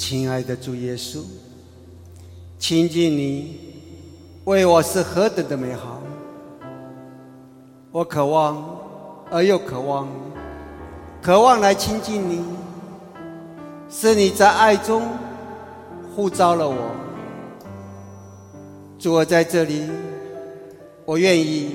亲爱的主耶稣，亲近你为我是何等的美好，我渴望而又渴望，渴望来亲近你，是你在爱中呼召了我。主，我在这里，我愿意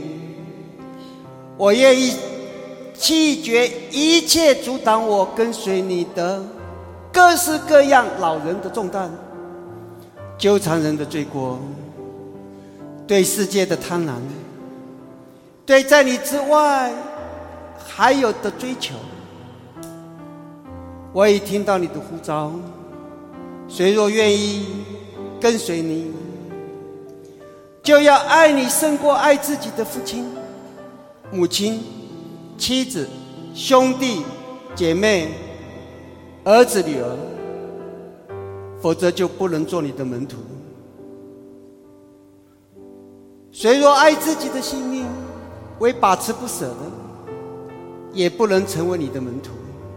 弃绝一切阻挡我跟随你的各式各样老人的重担，纠缠人的罪过，对世界的贪婪，对在你之外还有的追求。我已听到你的呼召，谁若愿意跟随你，就要爱你胜过爱自己的父亲、母亲、妻子、兄弟、姐妹、儿子、女儿，否则就不能做你的门徒。谁若爱自己的性命为把持不舍的，也不能成为你的门徒。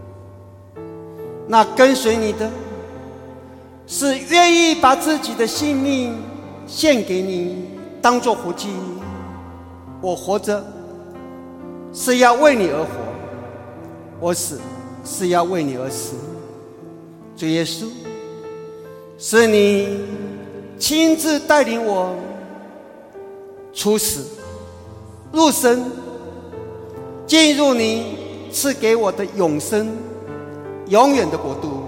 那跟随你的，是愿意把自己的性命献给你，当作活祭。我活着是要为你而活，我死是要为你而死。主耶稣，是你亲自带领我出死入生，进入你赐给我的永生永远的国度。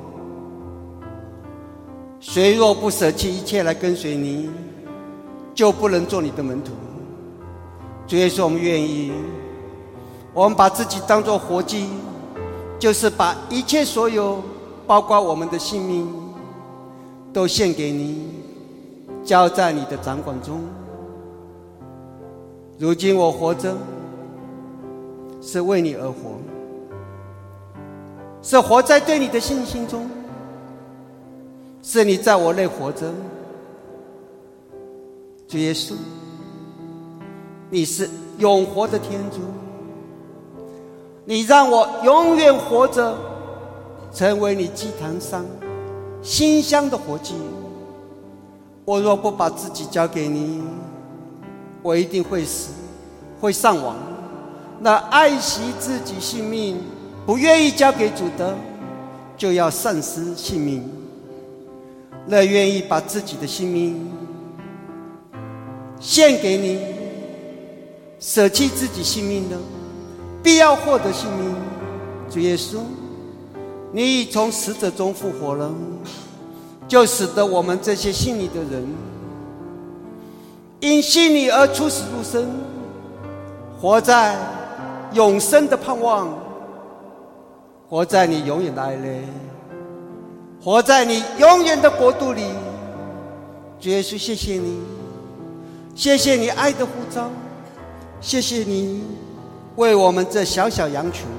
谁若不舍弃一切来跟随你，就不能做你的门徒。主耶稣，我们愿意，我们把自己当作活祭，就是把一切所有，包括我们的性命，都献给你，交在你的掌管中。如今我活着，是为你而活，是活在对你的信心中，是你在我内活着。主耶稣，你是永活的天主，你让我永远活着，成为你祭坛上馨香的活祭。我若不把自己交给你，我一定会死，会丧亡。那爱惜自己性命不愿意交给主的，就要丧失性命。那愿意把自己的性命献给你，舍弃自己性命的，必要获得性命。主耶稣，你已从死者中复活了，就使得我们这些信你的人，因信你而出死入生，活在永生的盼望，活在你永远的爱内，活在你永远的国度里。主耶稣，谢谢你，谢谢你爱的呼召，谢谢你为我们这小小羊群。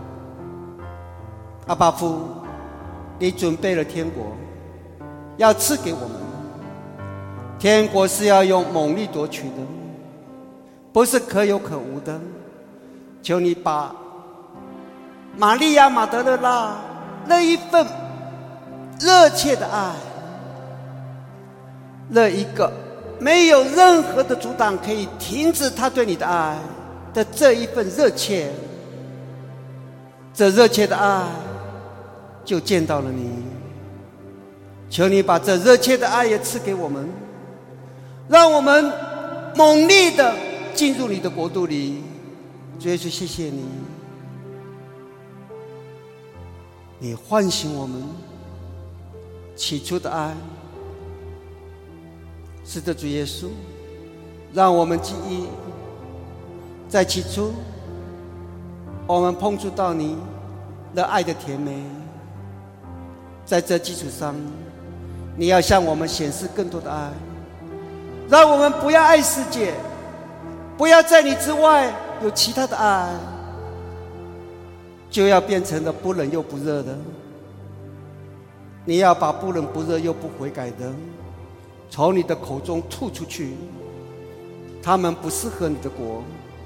阿爸父，你准备了天国，要赐给我们。天国是要用猛力夺取的，不是可有可无的。求你把玛利亚马德勒纳那一份热切的爱，那一个没有任何的阻挡可以停止他对你的爱的这一份热切，这热切的爱就见到了你。求你把这热切的爱也赐给我们，让我们猛力的进入你的国度里。主耶稣，谢谢你，你唤醒我们起初的爱。是的，主耶稣，让我们记忆，在起初我们碰触到你的爱的甜美，在这基础上，你要向我们显示更多的爱，让我们不要爱世界，不要在你之外有其他的爱，就要变成了不冷又不热的。你要把不冷不热又不悔改的从你的口中吐出去，他们不适合你的国。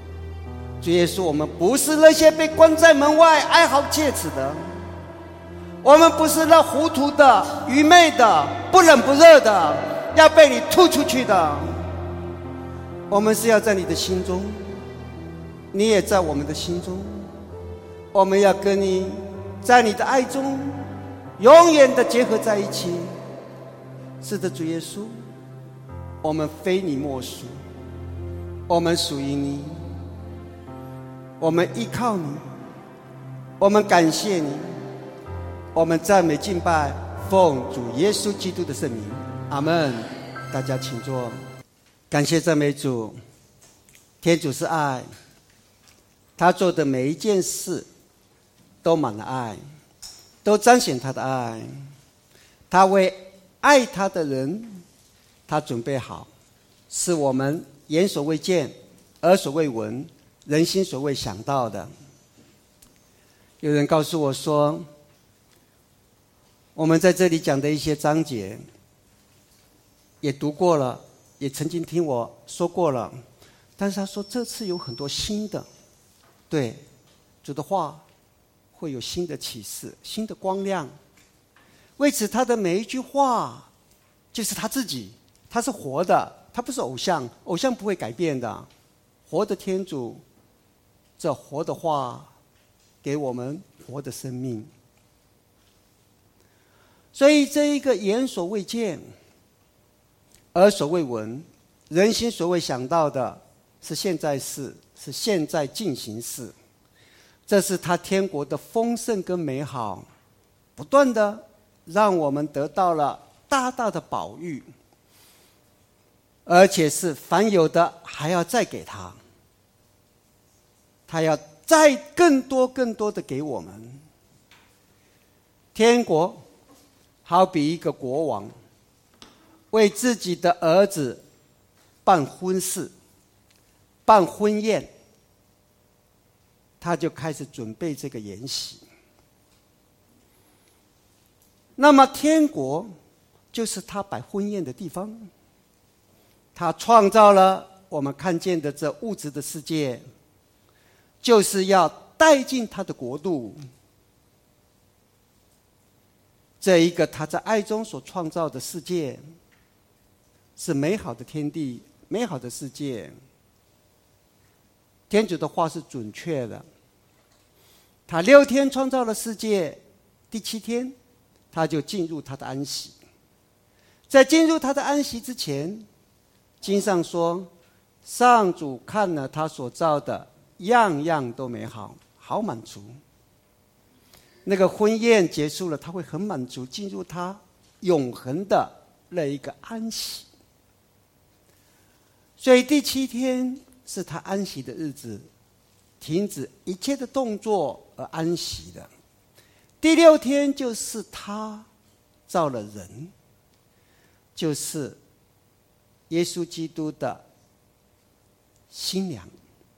主耶稣，我们不是那些被关在门外哀嚎切齿的， 我们不是那糊涂的、愚昧的、不冷不热的，要被你吐出去的。我们是要在你的心中，你也在我们的心中。我们要跟你在你的爱中永远的结合在一起。是的，主耶稣，我们非你莫属，我们属于你，我们依靠你，我们感谢你，我们赞美敬拜，奉主耶稣基督的圣名，阿们。大家请坐。感谢赞美主。天主是爱，他做的每一件事都满了爱，都彰显他的爱。他为爱他的人，他准备好，是我们眼所未见，耳所未闻，人心所未想到的。有人告诉我说，我们在这里讲的一些章节也读过了，也曾经听我说过了，但是他说这次有很多新的。对，主的话会有新的启示，新的光亮。为此他的每一句话就是他自己，他是活的，他不是偶像，偶像不会改变的。活的天主，这活的话给我们活的生命。所以这一个眼所未见，耳所未闻，人心所未想到的，是现在事，是现在进行式。这是他天国的丰盛跟美好，不断的让我们得到了大大的宝玉，而且是凡有的还要再给他，他要再更多更多的给我们。天国好比一个国王为自己的儿子办婚事、办婚宴，他就开始准备这个筵席。那么天国就是他摆婚宴的地方，他创造了我们看见的这物质的世界，就是要带进他的国度。这一个他在爱中所创造的世界，是美好的天地，美好的世界。天主的话是准确的，他6天创造了世界，第7天他就进入他的安息。在进入他的安息之前，经上说，上主看了他所造的样样都美好，好满足。那个婚宴结束了，他会很满足，进入他永恒的那一个安息。所以第7天是他安息的日子，停止一切的动作而安息的。第6天就是他造了人，就是耶稣基督的新娘。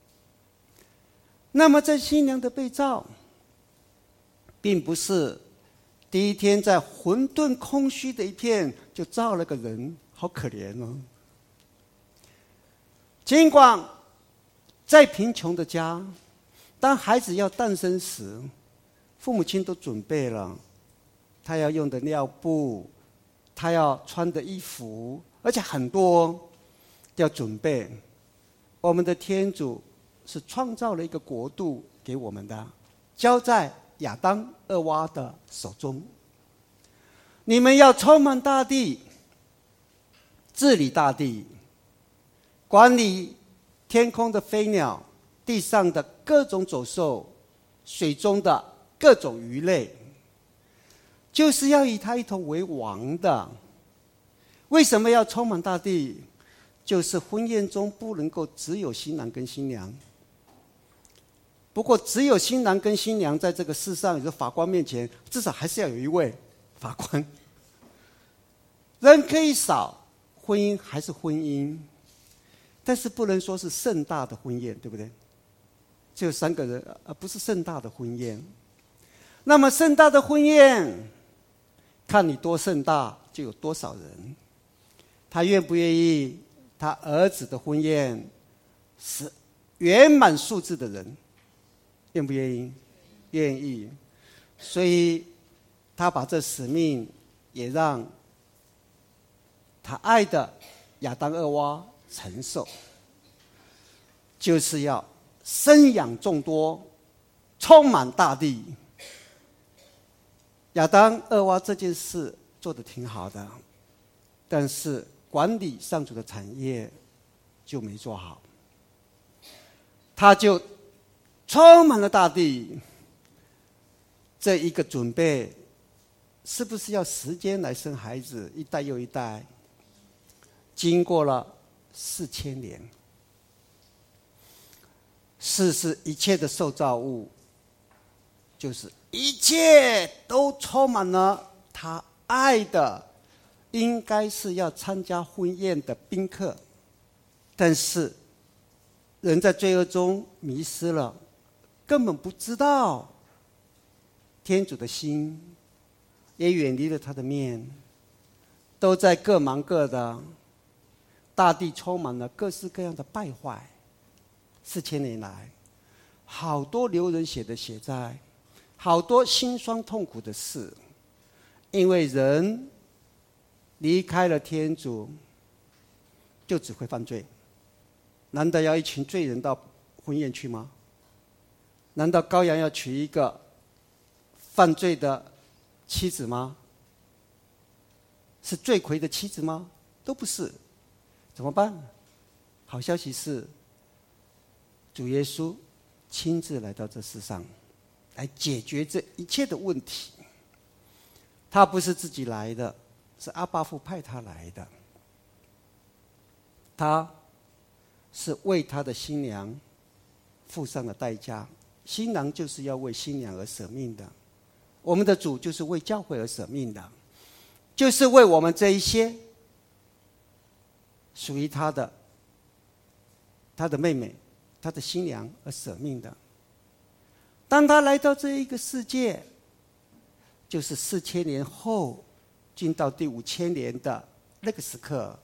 那么这新娘的被造，并不是第1天在混沌空虚的一片就造了个人，好可怜哦。尽管在贫穷的家，当孩子要诞生时，父母亲都准备了他要用的尿布，他要穿的衣服，而且很多要准备。我们的天主是创造了一个国度给我们的，交在亚当、厄娃的手中。你们要充满大地，治理大地，管理天空的飞鸟，地上的各种走兽，水中的各种鱼类，就是要以他一同为王的。为什么要充满大地？就是婚宴中不能够只有新郎跟新娘。不过只有新郎跟新娘在这个世上，有法官面前，至少还是要有一位法官。人可以少，婚姻还是婚姻，但是不能说是盛大的婚宴，对不对？只有3个人，而不是盛大的婚宴。那么盛大的婚宴，看你多盛大，就有多少人。他愿不愿意他儿子的婚宴是圆满数字的人？愿不愿意？愿意。所以他把这使命也让他爱的亚当厄娃承受，就是要生养众多，充满大地。亚当厄娃这件事做得挺好的，但是管理上主的产业就没做好，他就充满了大地。这一个准备是不是要时间来生孩子，一代又一代，经过了4000年。是一切的受造物，就是一切都充满了他爱的，应该是要参加婚宴的宾客。但是人在罪恶中迷失了，根本不知道天主的心，也远离了他的面，都在各忙各的，大地充满了各式各样的败坏。4000年来，好多流人血的血债，好多辛酸痛苦的事，因为人离开了天主，就只会犯罪。难道要一群罪人到婚宴去吗？难道羔羊要娶一个犯罪的妻子吗？是罪魁的妻子吗？都不是。怎么办？好消息是，主耶稣亲自来到这世上，来解决这一切的问题。他不是自己来的，是阿爸父派他来的。他是为他的新娘付上了代价，新郎就是要为新娘而舍命的。我们的主就是为教会而舍命的，就是为我们这一些属于他的妹妹，他的新娘而舍命的。当他来到这一个世界，就是4000年后进到第5000年的那个时刻，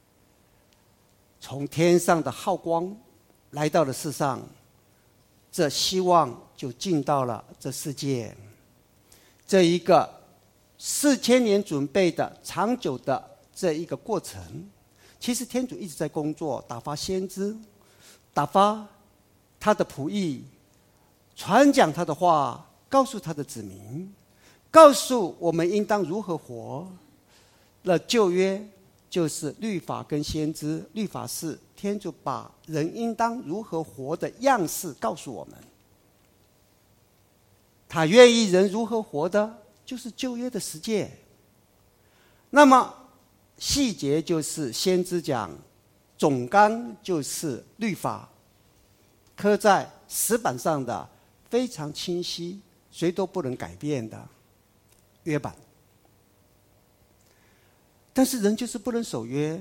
从天上的浩光来到了世上，这希望就进到了这世界。这一个4000年准备的长久的这一个过程，其实天主一直在工作，打发先知，打发他的仆役，传讲他的话，告诉他的子民，告诉我们应当如何活。那旧约就是律法跟先知，律法是天主把人应当如何活的样式告诉我们，他愿意人如何活的，就是旧约的十诫。那么细节就是先知讲，总纲就是律法，刻在石板上的，非常清晰，谁都不能改变的约版。但是人就是不能守约，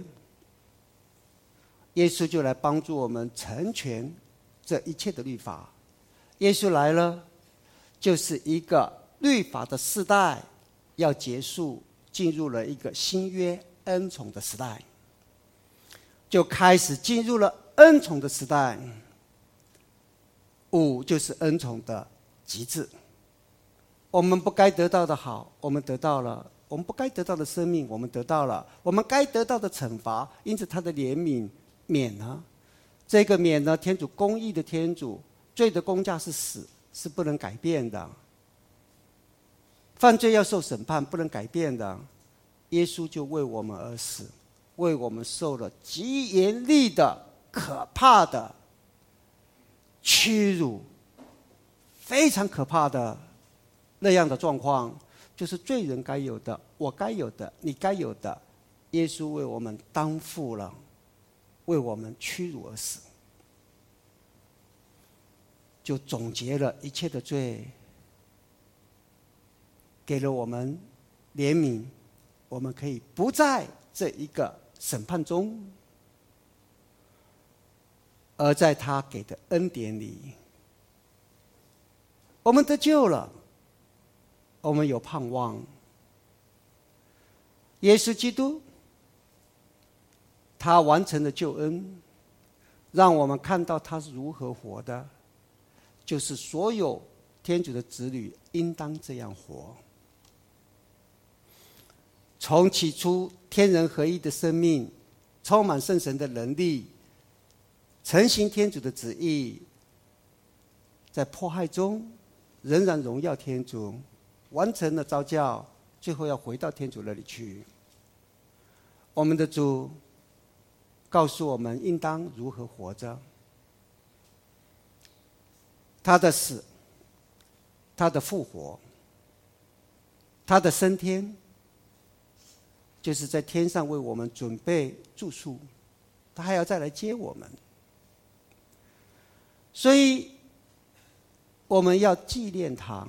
耶稣就来帮助我们成全这一切的律法。耶稣来了，就是一个律法的世代要结束，进入了一个新约恩宠的时代，就开始进入了恩宠的时代。5就是恩宠的极致，我们不该得到的好，我们得到了；我们不该得到的生命，我们得到了；我们该得到的惩罚，因此他的怜悯免了。这个免呢，天主公义的天主，罪的公价是死，是不能改变的。犯罪要受审判，不能改变的。耶稣就为我们而死，为我们受了极严厉的、可怕的屈辱，非常可怕的那样的状况，就是罪人该有的，我该有的，你该有的，耶稣为我们担负了，为我们屈辱而死，就总结了一切的罪，给了我们怜悯，我们可以不在这一个审判中，而在他给的恩典里，我们得救了，我们有盼望。耶稣基督他完成了救恩，让我们看到他是如何活的，就是所有天主的子女应当这样活。 从起初天人合一的生命，充满圣神的能力，承行天主的旨意，在迫害中仍然荣耀天主，完成了召叫，最后要回到天主那里去。我们的主告诉我们应当如何活着。他的死，他的复活，他的升天，就是在天上为我们准备住宿，他还要再来接我们。所以我们要纪念他。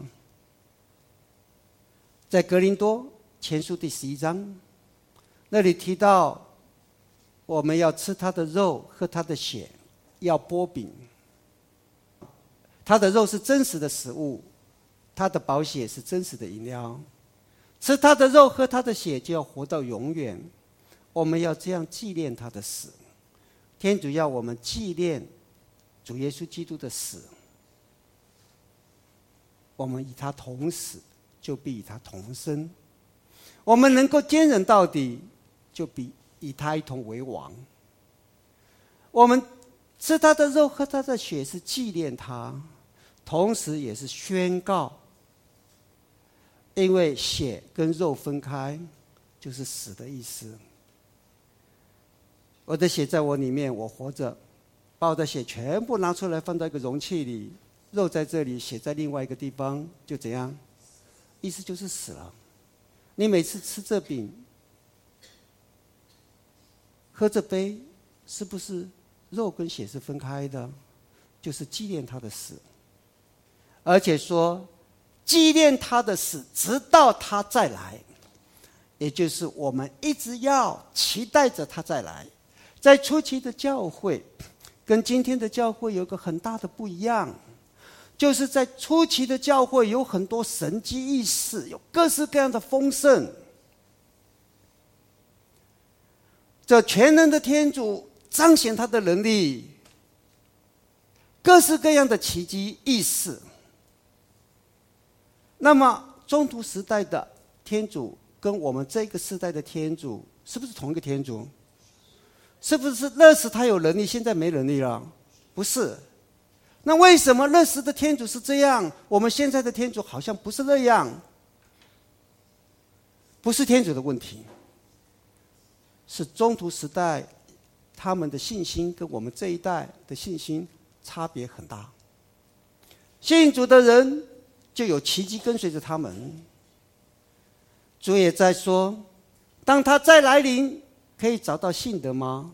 在格林多前书第11章那里提到，我们要吃他的肉，喝他的血，要擘饼。他的肉是真实的食物，他的宝血是真实的饮料。吃他的肉，喝他的血，就要活到永远。我们要这样纪念他的死。天主要我们纪念主耶稣基督的死，我们与他同死，就必与他同生。我们能够坚忍到底，就必与他一同为王。我们吃他的肉，喝他的血，是纪念他，同时也是宣告，因为血跟肉分开就是死的意思。我的血在我里面，我活着，把我的血全部拿出来放到一个容器里，肉在这里，血在另外一个地方，就怎样？意思就是死了。你每次吃这饼，喝这杯，是不是肉跟血是分开的？就是纪念他的死。而且说纪念他的死，直到他再来，也就是我们一直要期待着他再来。在初期的教会跟今天的教会有一个很大的不一样，就是在初期的教会有很多神迹异事，有各式各样的丰盛，这全能的天主彰显他的能力，各式各样的奇迹异事。那么中途时代的天主跟我们这个时代的天主是不是同一个天主？是不是那时他有能力，现在没能力了？不是。那为什么那时的天主是这样，我们现在的天主好像不是那样？不是天主的问题，是中途时代他们的信心跟我们这一代的信心差别很大。信主的人就有奇迹跟随着他们。主也在说，当他再来临，可以找到信的吗？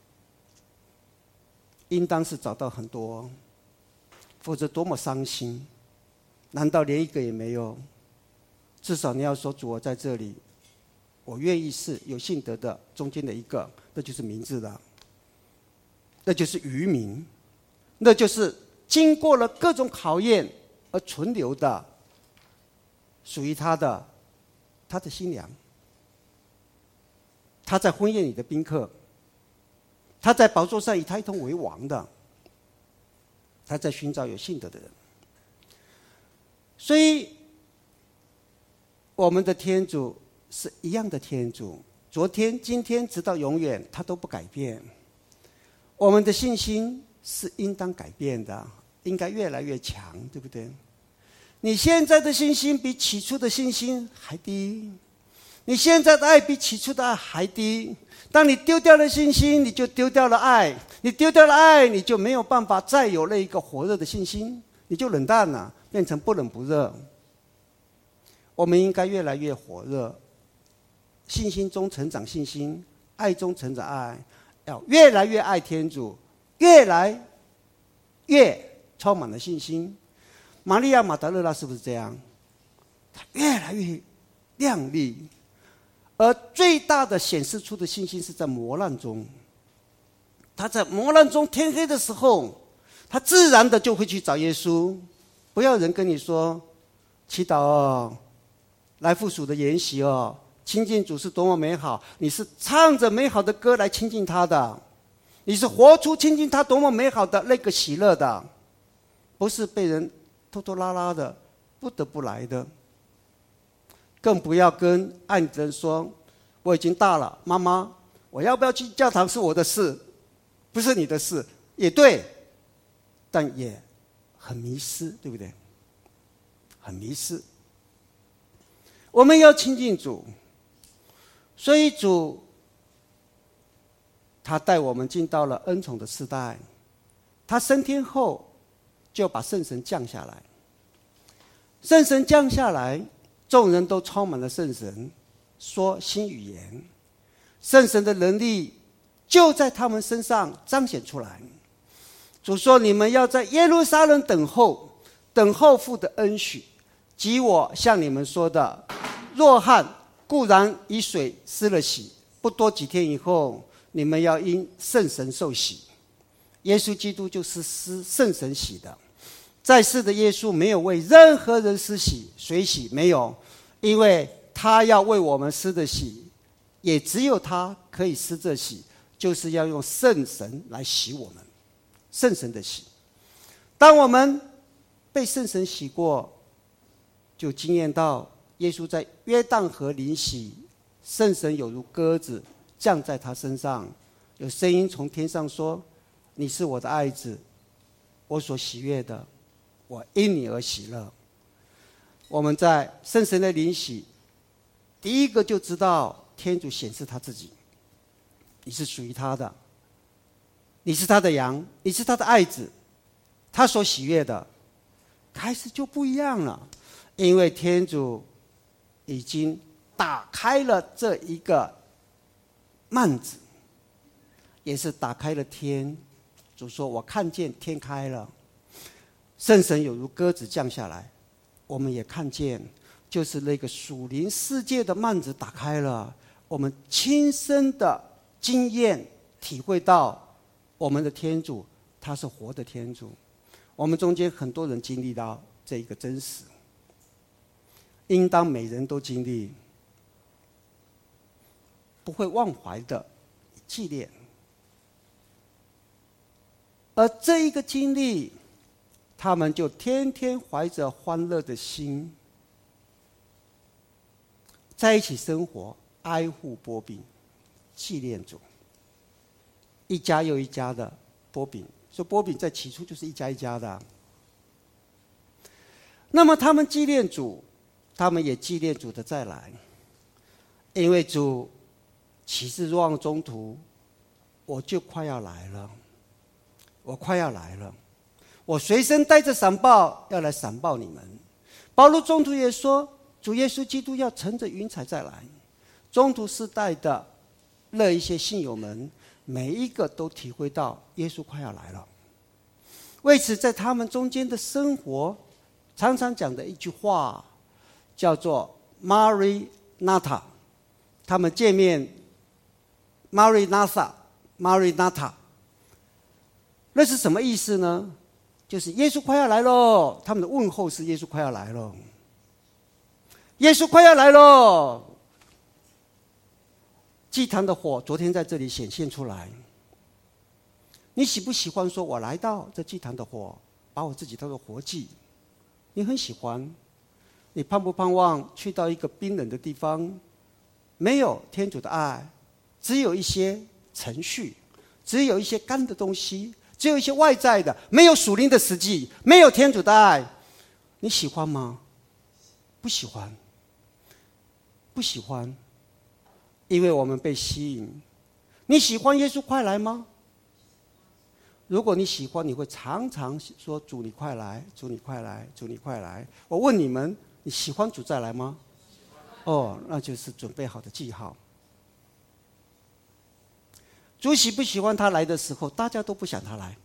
应当是找到很多，否则多么伤心。难道连一个也没有？至少你要说，主，我在这里，我愿意是有信德的中间的一个，那就是明智的，那就是愚民，那就是经过了各种考验而存留的，属于他的新娘，他在婚宴里的宾客，他在宝座上以他一同为王的，他在寻找有信德的人。所以我们的天主是一样的天主，昨天今天直到永远，他都不改变。我们的信心是应当改变的，应该越来越强，对不对？你现在的信心比起初的信心还低，你现在的爱比起初的爱还低。当你丢掉了信心，你就丢掉了爱，你丢掉了爱，你就没有办法再有那一个火热的信心，你就冷淡了，变成不冷不热。我们应该越来越火热，信心中成长信心，爱中成长爱，要越来越爱天主，越来越充满了信心。玛利亚马达勒拉是不是这样？她越来越亮丽，而最大的显示出的信心是在磨难中。她在磨难中，天黑的时候，她自然的就会去找耶稣。不要人跟你说祈祷哦，来复属的筵席哦，亲近主是多么美好，你是唱着美好的歌来亲近他的，你是活出亲近他多么美好的那个喜乐的，不是被人拖拖拉拉的不得不来的。更不要跟爱你的人说， 我已经大了，妈妈，我要不要去教堂是我的事，不是你的事。也对，但也很迷失，对不对？很迷失。我们要亲近主，所以主他带我们进到了恩宠的时代。他升天后就把圣神降下来，圣神降下来，众人都充满了圣神，说新语言，圣神的能力就在他们身上彰显出来。主说，你们要在耶路撒冷等候，等候父的恩许，即我向你们说的，若翰固然以水施了洗，不多几天以后，你们要因圣神受洗。耶稣基督就是施圣神洗的，在世的耶稣没有为任何人施洗，水洗没有，因为他要为我们施的洗，也只有他可以施这洗，就是要用圣神来洗我们，圣神的洗。当我们被圣神洗过，就经验到耶稣在约旦河临洗，圣神有如鸽子降在他身上，有声音从天上说，你是我的爱子，我所喜悦的，我因你而喜乐。我们在圣神的临洗，第一个就知道天主显示他自己，你是属于他的，你是他的羊，你是他的爱子，他所喜悦的，开始就不一样了。因为天主已经打开了这一个幔子，也是打开了天。主说，我看见天开了，圣神有如鸽子降下来，我们也看见，就是那个属灵世界的幔子打开了，我们亲身的经验体会到，我们的天主他是活的天主。我们中间很多人经历到这一个真实，应当每人都经历，不会忘怀的纪念。而这一个经历，他们就天天怀着欢乐的心，在一起生活，挨户擘饼，纪念主。一家又一家的擘饼，所以擘饼在起初就是一家一家的。那么他们纪念主，他们也纪念主的再来，因为主启示若望中途，我就快要来了，我快要来了，我随身带着闪报要来闪报你们。保罗中途也说，主耶稣基督要乘着云彩再来。中途世代的那一些信友们，每一个都体会到耶稣快要来了。为此在他们中间的生活，常常讲的一句话叫做 Maranatha， 他们见面 Maranatha， 那是什么意思呢？就是耶稣快要来喽，他们的问候是耶稣快要来喽，耶稣快要来喽。祭坛的火昨天在这里显现出来，你喜不喜欢说，我来到这祭坛的火，把我自己当作活祭？你很喜欢。你盼不盼望去到一个冰冷的地方，没有天主的爱，只有一些程序，只有一些干的东西，只有一些外在的，没有属灵的实际，没有天主的爱，你喜欢吗？不喜欢，不喜欢。因为我们被吸引。你喜欢耶稣快来吗？如果你喜欢，你会常常说，主你快来，主你快来，主你快来。我问你们，你喜欢主再来吗？哦，那就是准备好的记号。主喜不喜欢他来的时候，大家都不想他来，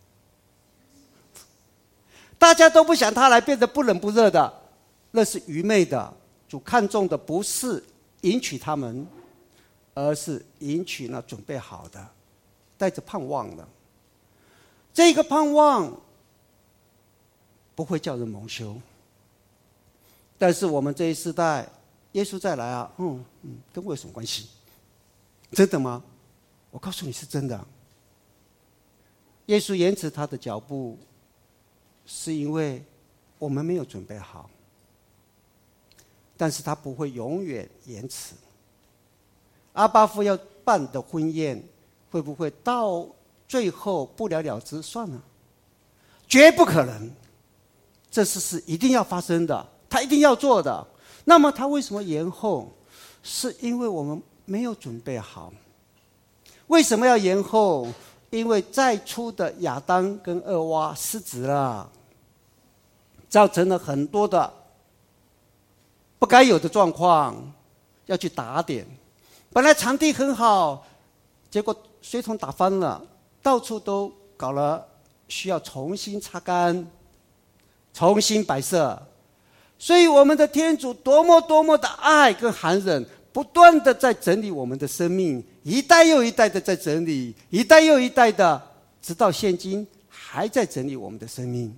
大家都不想他来，变得不冷不热的，那是愚昧的。主看重的不是迎娶他们，而是迎娶那准备好的，带着盼望的。这个盼望不会叫人蒙羞，但是我们这一世代，耶稣再来啊，跟我有什么关系？真的吗？我告诉你是真的。耶稣延迟他的脚步，是因为我们没有准备好，但是他不会永远延迟。 阿巴父要办的婚宴，会不会到最后不了了之算了？绝不可能，这事是一定要发生的，他一定要做的。那么他为什么延后？是因为我们没有准备好。为什么要延后？因为再初的亚当跟厄娃失职了，造成了很多的不该有的状况，要去打点。本来场地很好，结果水桶打翻了，到处都搞了，需要重新擦干，重新摆设。所以我们的天主多么的爱跟含忍，不断的在整理我们的生命，一代又一代的在整理，一代又一代的，直到现今还在整理我们的生命。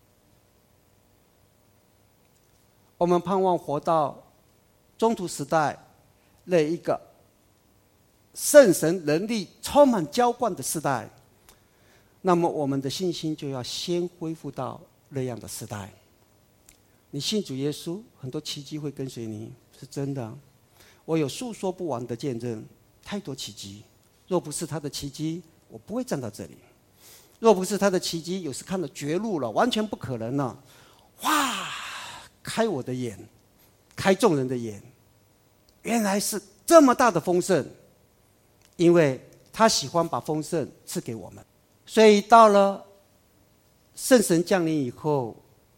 我们盼望活到中途时代那一个圣神能力充满浇灌的时代，那么我们的信心就要先恢复到那样的时代。你信主耶稣，很多奇迹会跟随你，是真的。我有述说不完的见证，太多奇迹。若不是他的奇迹，我不会站到这里。若不是他的奇迹，有时看到绝路了，完全不可能了。哇，开我的眼，开众人的眼，原来是这么大的丰盛。因为他喜欢把丰盛赐给我们，所以到了圣神降临以后，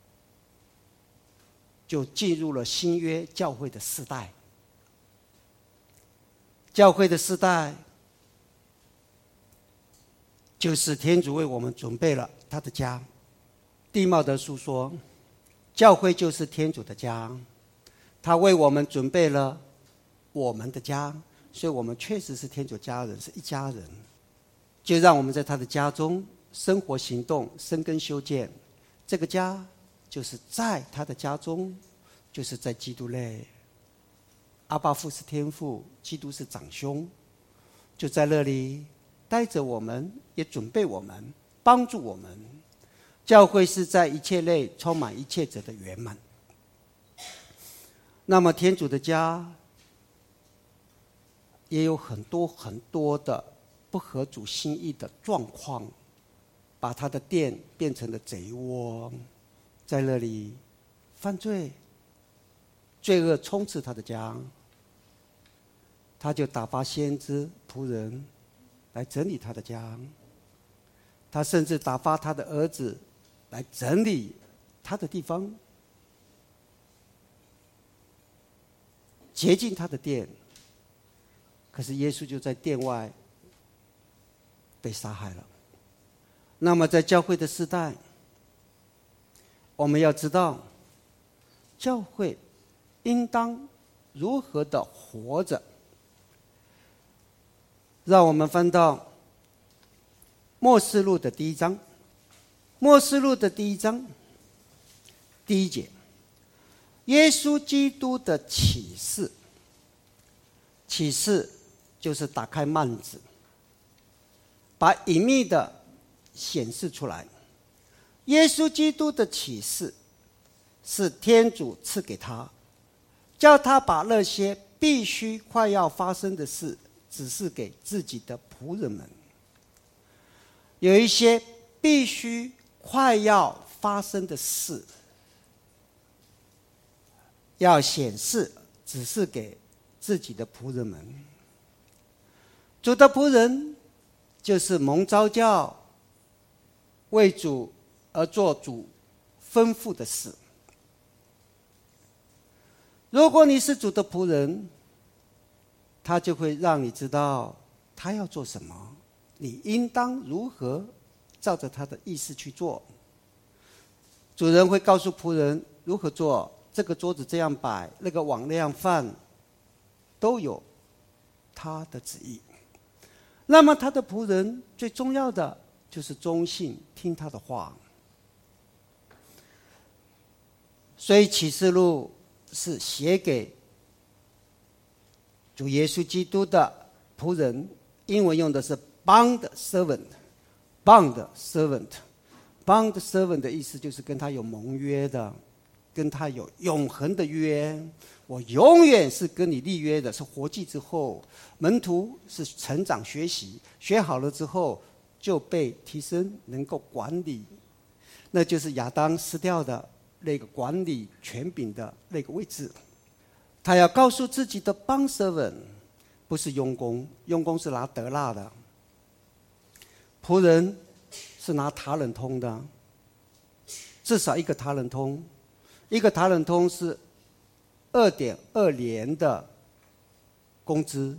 就进入了新约教会的时代。教会的时代，就是天主为我们准备了他的家。弟茂德书说，教会就是天主的家，他为我们准备了我们的家，所以我们确实是天主家人，是一家人。就让我们在他的家中生活行动，生根修建。这个家就是在他的家中，就是在基督内。阿爸父是天父，基督是长兄，就在那里带着我们，也准备我们，帮助我们。教会是在一切内充满一切者的圆满。那么天主的家也有很多的不合主心意的状况，把他的殿变成了贼窝，在那里犯罪，罪恶充斥他的家。他就打发先知仆人来整理他的家，他甚至打发他的儿子来整理他的地方，洁净他的殿。可是耶稣就在殿外被杀害了。那么在教会的时代，我们要知道教会应当如何的活着。让我们翻到默示录的第一章，默示录的第一章第1节，耶稣基督的启示。启示就是打开幔子，把隐秘的显示出来。耶稣基督的启示是天主赐给他，叫他把那些必须快要发生的事指示给自己的仆人们。有一些必须快要发生的事，要显示指示给自己的仆人们。主的仆人就是蒙召叫为主而做主吩咐的事。如果你是主的仆人，他就会让你知道他要做什么，你应当如何照着他的意思去做。主人会告诉仆人如何做，这个桌子这样摆，那个碗那样放，都有他的旨意。那么他的仆人最重要的就是忠信，听他的话。所以启示录是写给主耶稣基督的仆人，英文用的是 bond servant。bond servant 的意思就是跟他有盟约的。 跟他有永恒的约，我永远是跟你立约的，是活祭之后。门徒是成长学习，学好了之后就被提升，能够管理，那就是亚当失掉的那个管理权柄的那个位置。他要告诉自己的帮 servant， 不是佣工，佣工是拿德纳的，仆人是拿塔冷通的，至少一个塔冷通，一个塔冷通是2.2年的工资。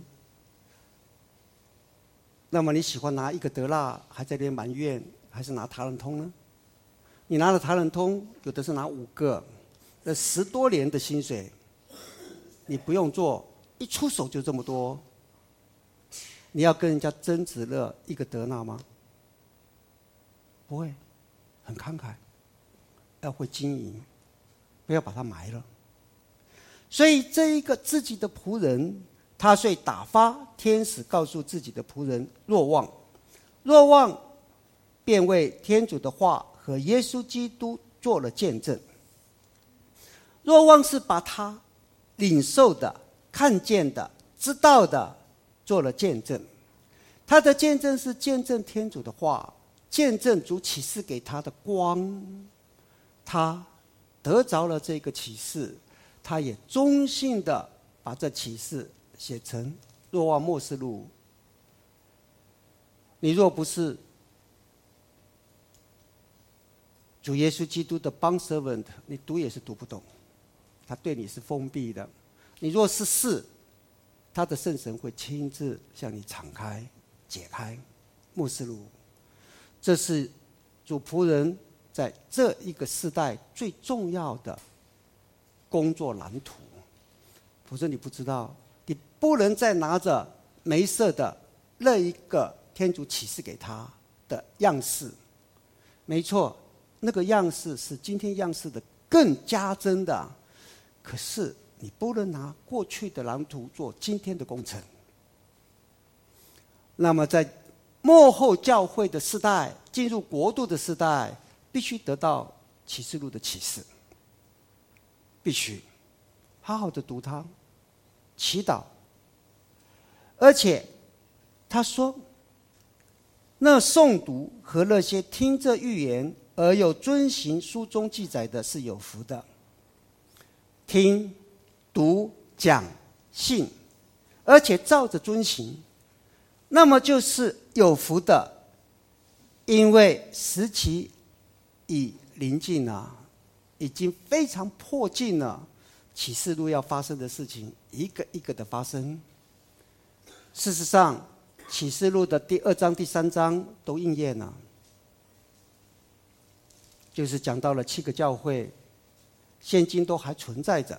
那么你喜欢拿一个德纳还在那边埋怨，还是拿塔冷通呢？你拿了塔冷通，有的是拿5个，那10多年的薪水，你不用做，一出手就这么多。你要跟人家争执了一个德纳吗？不会，很慷慨，要会经营，不要把它埋了。所以这一个自己的仆人，他遂打发天使告诉自己的仆人若望，若望便为天主的话和耶稣基督做了见证。若望是把他领受的、看见的、知道的做了见证。他的见证是见证天主的话，见证主启示给他的光。他得着了这个启示，他也忠信的把这启示写成若望默示录。你若不是主耶稣基督的帮 servant， 你读也是读不懂，他对你是封闭的。你若是，他的圣神会亲自向你敞开解开默示录。这是主仆人在这一个世代最重要的工作蓝图。否则你不知道，你不能再拿着没色的那一个天主启示给他的样式。没错，那个样式是今天样式的更加真的，可是你不能拿过去的蓝图做今天的工程。那么在末后教会的时代，进入国度的时代，必须得到启示录的启示，必须好好的读它，祈祷。而且他说，那诵读和那些听着预言而又遵行书中记载的是有福的。听、读、讲、信，而且照着遵行，那么就是有福的，因为时期已临近了，已经非常迫近了。启示录要发生的事情，一个一个的发生。事实上，启示录的第2章、第3章都应验了，就是讲到了7个教会，现今都还存在着。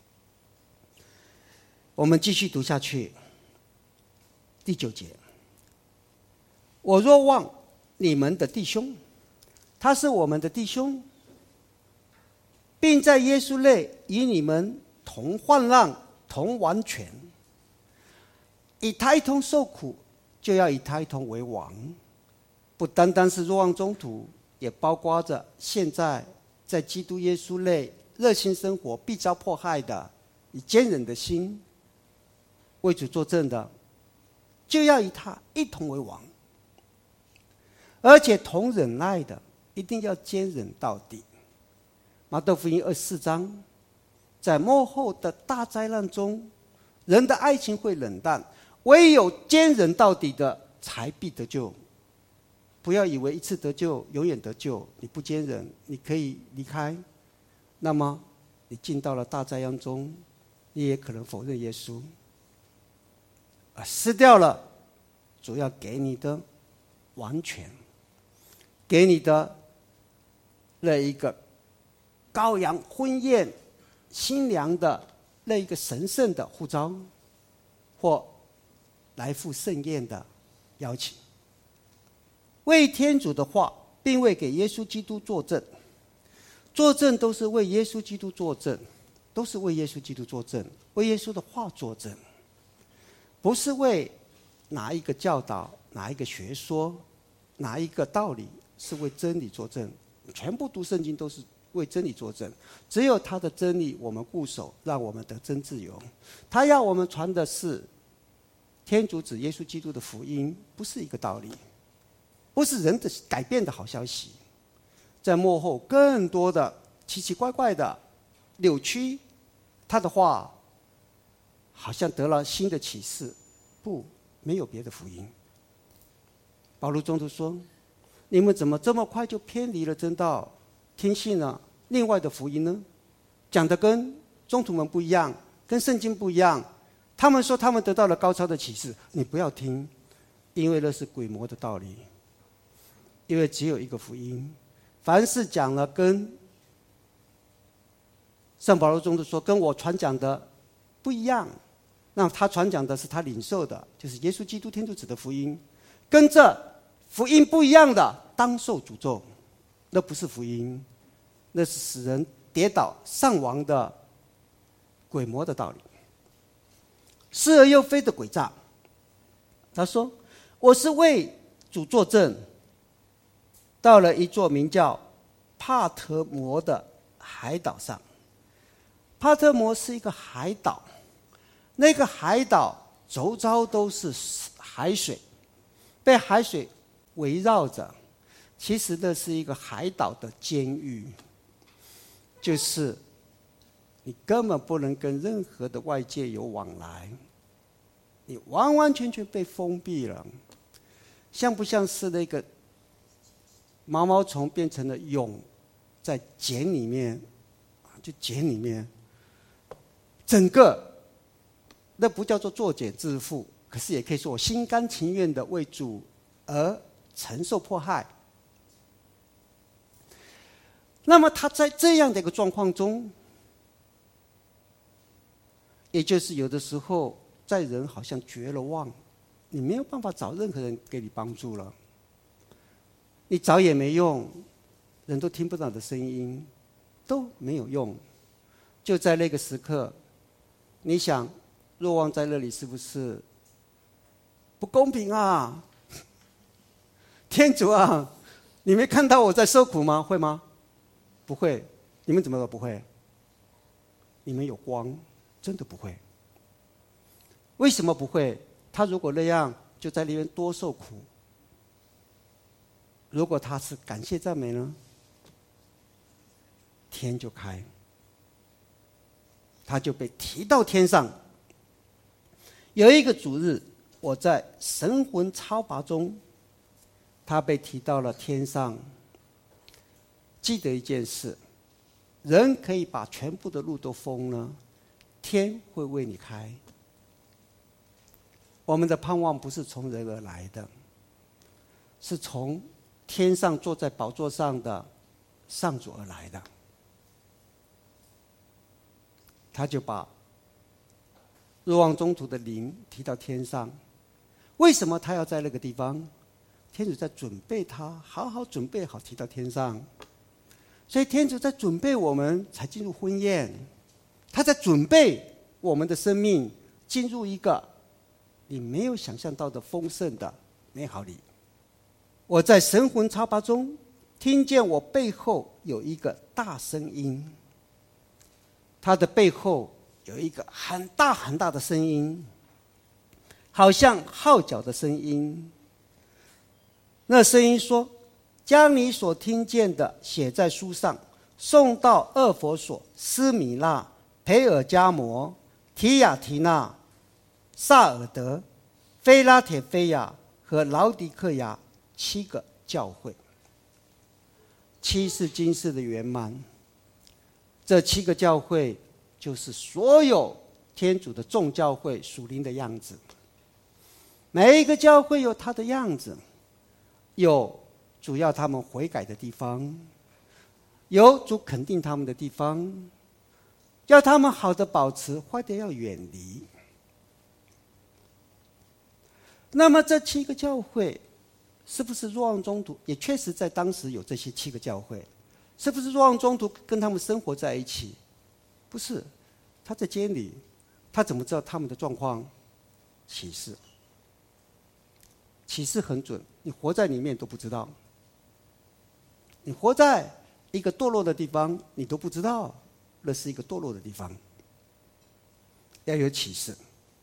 我们继续读下去，第9节。我若望你们的弟兄，他是我们的弟兄，并在耶稣内与你们同患难、同完全，与他一同受苦，就要与他一同为王。不单单是若望宗徒，也包括着现在在基督耶稣内热心生活、必遭迫害的，以坚忍的心为主作证的，就要与他一同为王。而且同忍耐的，一定要坚忍到底。马窦福音24章，在末后的大灾难中，人的爱情会冷淡，唯有坚忍到底的，才必得救。不要以为一次得救，永远得救。你不坚忍，你可以离开，那么你进到了大灾殃中，你也可能否认耶稣，失掉了主要给你的完全，给你的那一个羔羊婚宴新娘的那一个神圣的呼召，或来赴盛宴的邀请。为天主的话，并为给耶稣基督作证。作证都是为耶稣基督作证，都是为耶稣基督作证，为耶稣的话作证，不是为哪一个教导、哪一个学说、哪一个道理，是为真理作证。全部读圣经都是为真理作证。只有他的真理我们固守，让我们得真自由。他要我们传的是天主子耶稣基督的福音，不是一个道理，不是人的改变的好消息。在幕后更多的奇奇怪怪的扭曲他的话，好像得了新的启示。不，没有别的福音。保禄宗徒说，你们怎么这么快就偏离了真道，听信了另外的福音呢？讲的跟宗徒们不一样，跟圣经不一样。他们说他们得到了高超的启示，你不要听，因为那是鬼魔的道理。因为只有一个福音，凡是讲了跟圣保禄宗徒说跟我传讲的不一样，那他传讲的是他领受的，就是耶稣基督天主子的福音，跟这福音不一样的，当受诅咒。那不是福音，那是使人跌倒丧亡的鬼魔的道理，是而又非的诡诈。他说，我是为主作证，到了一座名叫帕特摩的海岛上。帕特摩是一个海岛，那个海岛周遭都是海水，被海水围绕着。其实那是一个海岛的监狱，就是你根本不能跟任何的外界有往来，你完完全全被封闭了。像不像是那个毛毛虫变成了蛹，在茧里面，就茧里面，整个那不叫做作茧自缚，可是也可以说我心甘情愿的为主而承受迫害。那么他在这样的一个状况中，也就是有的时候在人好像绝了望，你没有办法找任何人给你帮助了，你找也没用，人都听不到的声音都没有用。就在那个时刻，你想若望在那里是不是不公平啊？天主啊，你没看到我在受苦吗？会吗？不会。你们怎么都不会？你们有光，真的不会。为什么不会？他如果那样就在那边多受苦，如果他是感谢赞美呢，天就开，他就被提到天上。有一个主日，我在神魂超拔中，他被提到了天上。记得一件事，人可以把全部的路都封了，天会为你开。我们的盼望不是从人而来的，是从天上坐在宝座上的上主而来的。他就把若望宗徒的灵提到天上。为什么他要在那个地方？天主在准备他，好好准备好提到天上。所以天主在准备我们才进入婚宴，他在准备我们的生命进入一个你没有想象到的丰盛的美好里。我在神魂超拔中听见我背后有一个大声音，他的背后有一个很大很大的声音，好像号角的声音。那声音说，将你所听见的写在书上，送到厄佛所、斯米纳、培尔加摩、提亚提纳、萨尔德、菲拉铁菲亚和劳迪克亚7个教会。7是今世的圆满，这7个教会就是所有天主的众教会属灵的样子。每一个教会有它的样子，有主要他们悔改的地方，有主肯定他们的地方，要他们好的保持，坏的要远离。那么这7个教会是不是若望宗徒？也确实在当时有这些7个教会，是不是若望宗徒跟他们生活在一起？不是，他在监里，他怎么知道他们的状况？启示，启示很准，你活在里面都不知道。你活在一个堕落的地方，你都不知道那是一个堕落的地方。要有启示。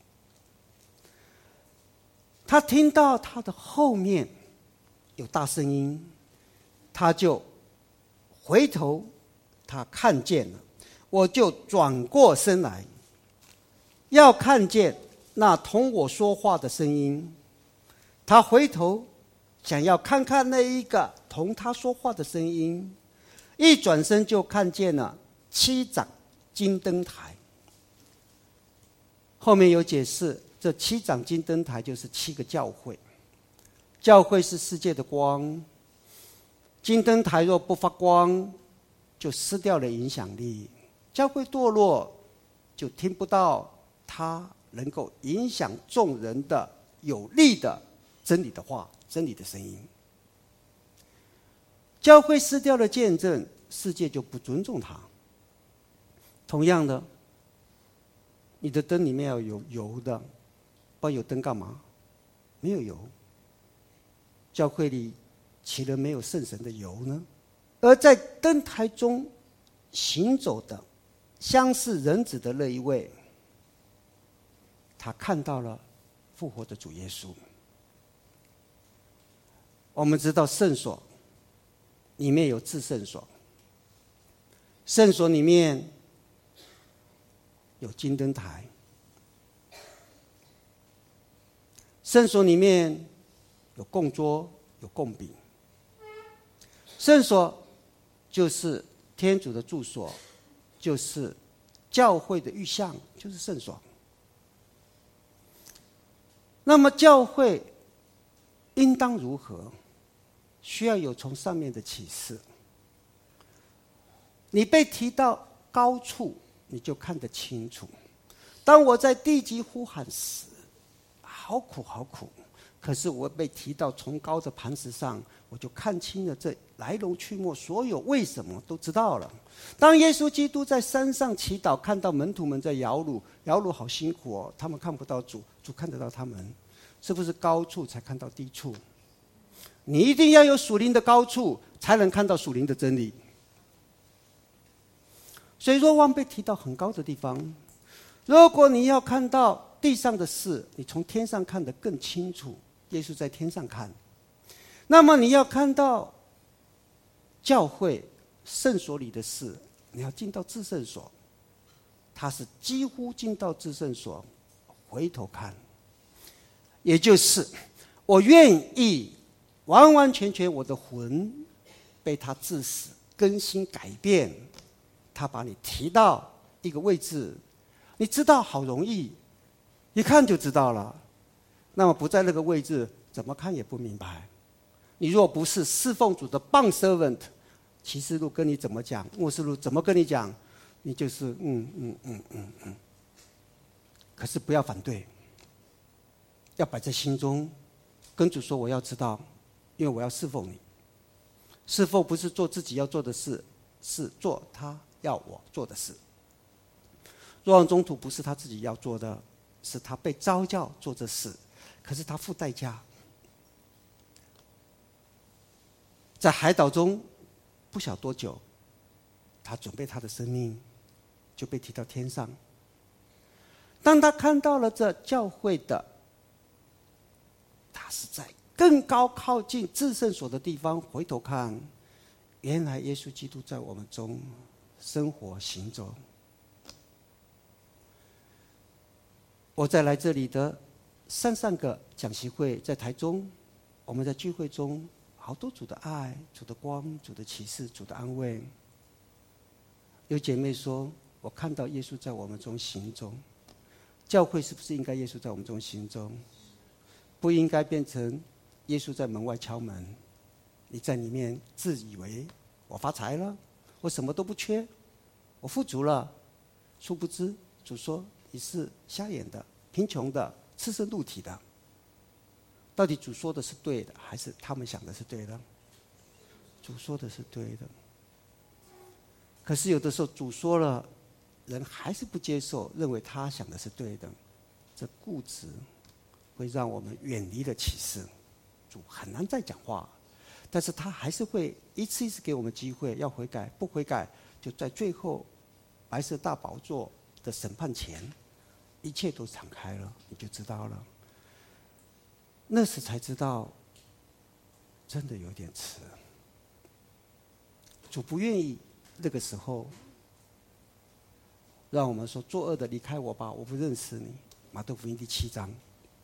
他听到他的后面有大声音，他就回头，他看见了，我就转过身来，要看见那同我说话的声音。他回头想要看看那一个同他说话的声音，一转身就看见了7盏金灯台。后面有解释，这7盏金灯台就是7个教会。教会是世界的光，金灯台若不发光，就失掉了影响力。教会堕落，就听不到它能够影响众人的有力的真理的话，真理的声音。教会失掉了见证，世界就不尊重它。同样的，你的灯里面要有油的，不然有灯干嘛？没有油。教会里岂能没有圣神的油呢？而在灯台中行走的，相似人子的那一位，他看到了复活的主耶稣。我们知道圣所里面有至圣所，圣所里面有金灯台，圣所里面有供桌，有供饼。圣所就是天主的住所，就是教会的预象，就是圣所。那么教会应当如何？需要有从上面的启示。你被提到高处，你就看得清楚。当我在地极呼喊时，好苦好苦，可是我被提到崇高的磐石上，我就看清了这来龙去脉，所有为什么都知道了。当耶稣基督在山上祈祷，看到门徒们在摇橹，摇橹好辛苦哦，他们看不到主，主看得到他们。是不是高处才看到低处？你一定要有属灵的高处，才能看到属灵的真理。所以若望被提到很高的地方，如果你要看到地上的事，你从天上看得更清楚。耶稣在天上看，那么你要看到教会圣所里的事，你要进到至圣所，他是几乎进到至圣所，回头看，也就是我愿意完完全全我的魂被他致死、更新、改变。他把你提到一个位置，你知道好容易，一看就知道了。那么不在那个位置，怎么看也不明白。你若不是侍奉主的棒 servant， 启示录跟你怎么讲，默示录怎么跟你讲，你就是可是不要反对，要摆在心中，跟主说我要知道，因为我要侍奉你。侍奉不是做自己要做的事，是做他要我做的事。若望宗徒不是他自己要做的，是他被召叫做这事，可是他付代价。在海岛中不晓多久，他准备他的生命，就被提到天上。当他看到了这教会的，他是在更高靠近至圣所的地方，回头看，原来耶稣基督在我们中生活行走。我在来这里的3个讲习会，在台中，我们在聚会中，好多主的爱、主的光、主的启示、主的安慰。有姐妹说，我看到耶稣在我们中行走。教会是不是应该耶稣在我们中行走？不应该变成耶稣在门外敲门，你在里面自以为我发财了，我什么都不缺，我富足了，殊不知主说你是瞎眼的、贫穷的、赤身露体的。到底主说的是对的，还是他们想的是对的？主说的是对的。可是有的时候主说了，人还是不接受，认为他想的是对的，这固执会让我们远离了启示。主很难再讲话。 但是他还是会一次一次给我们机会，要悔改，不悔改就在最后白色大宝座的审判前，一切都敞开了，你就知道了。那时才知道，真的有点迟。主不愿意那个时候让我们说作恶的离开我吧，我不认识你。马太福音第7章。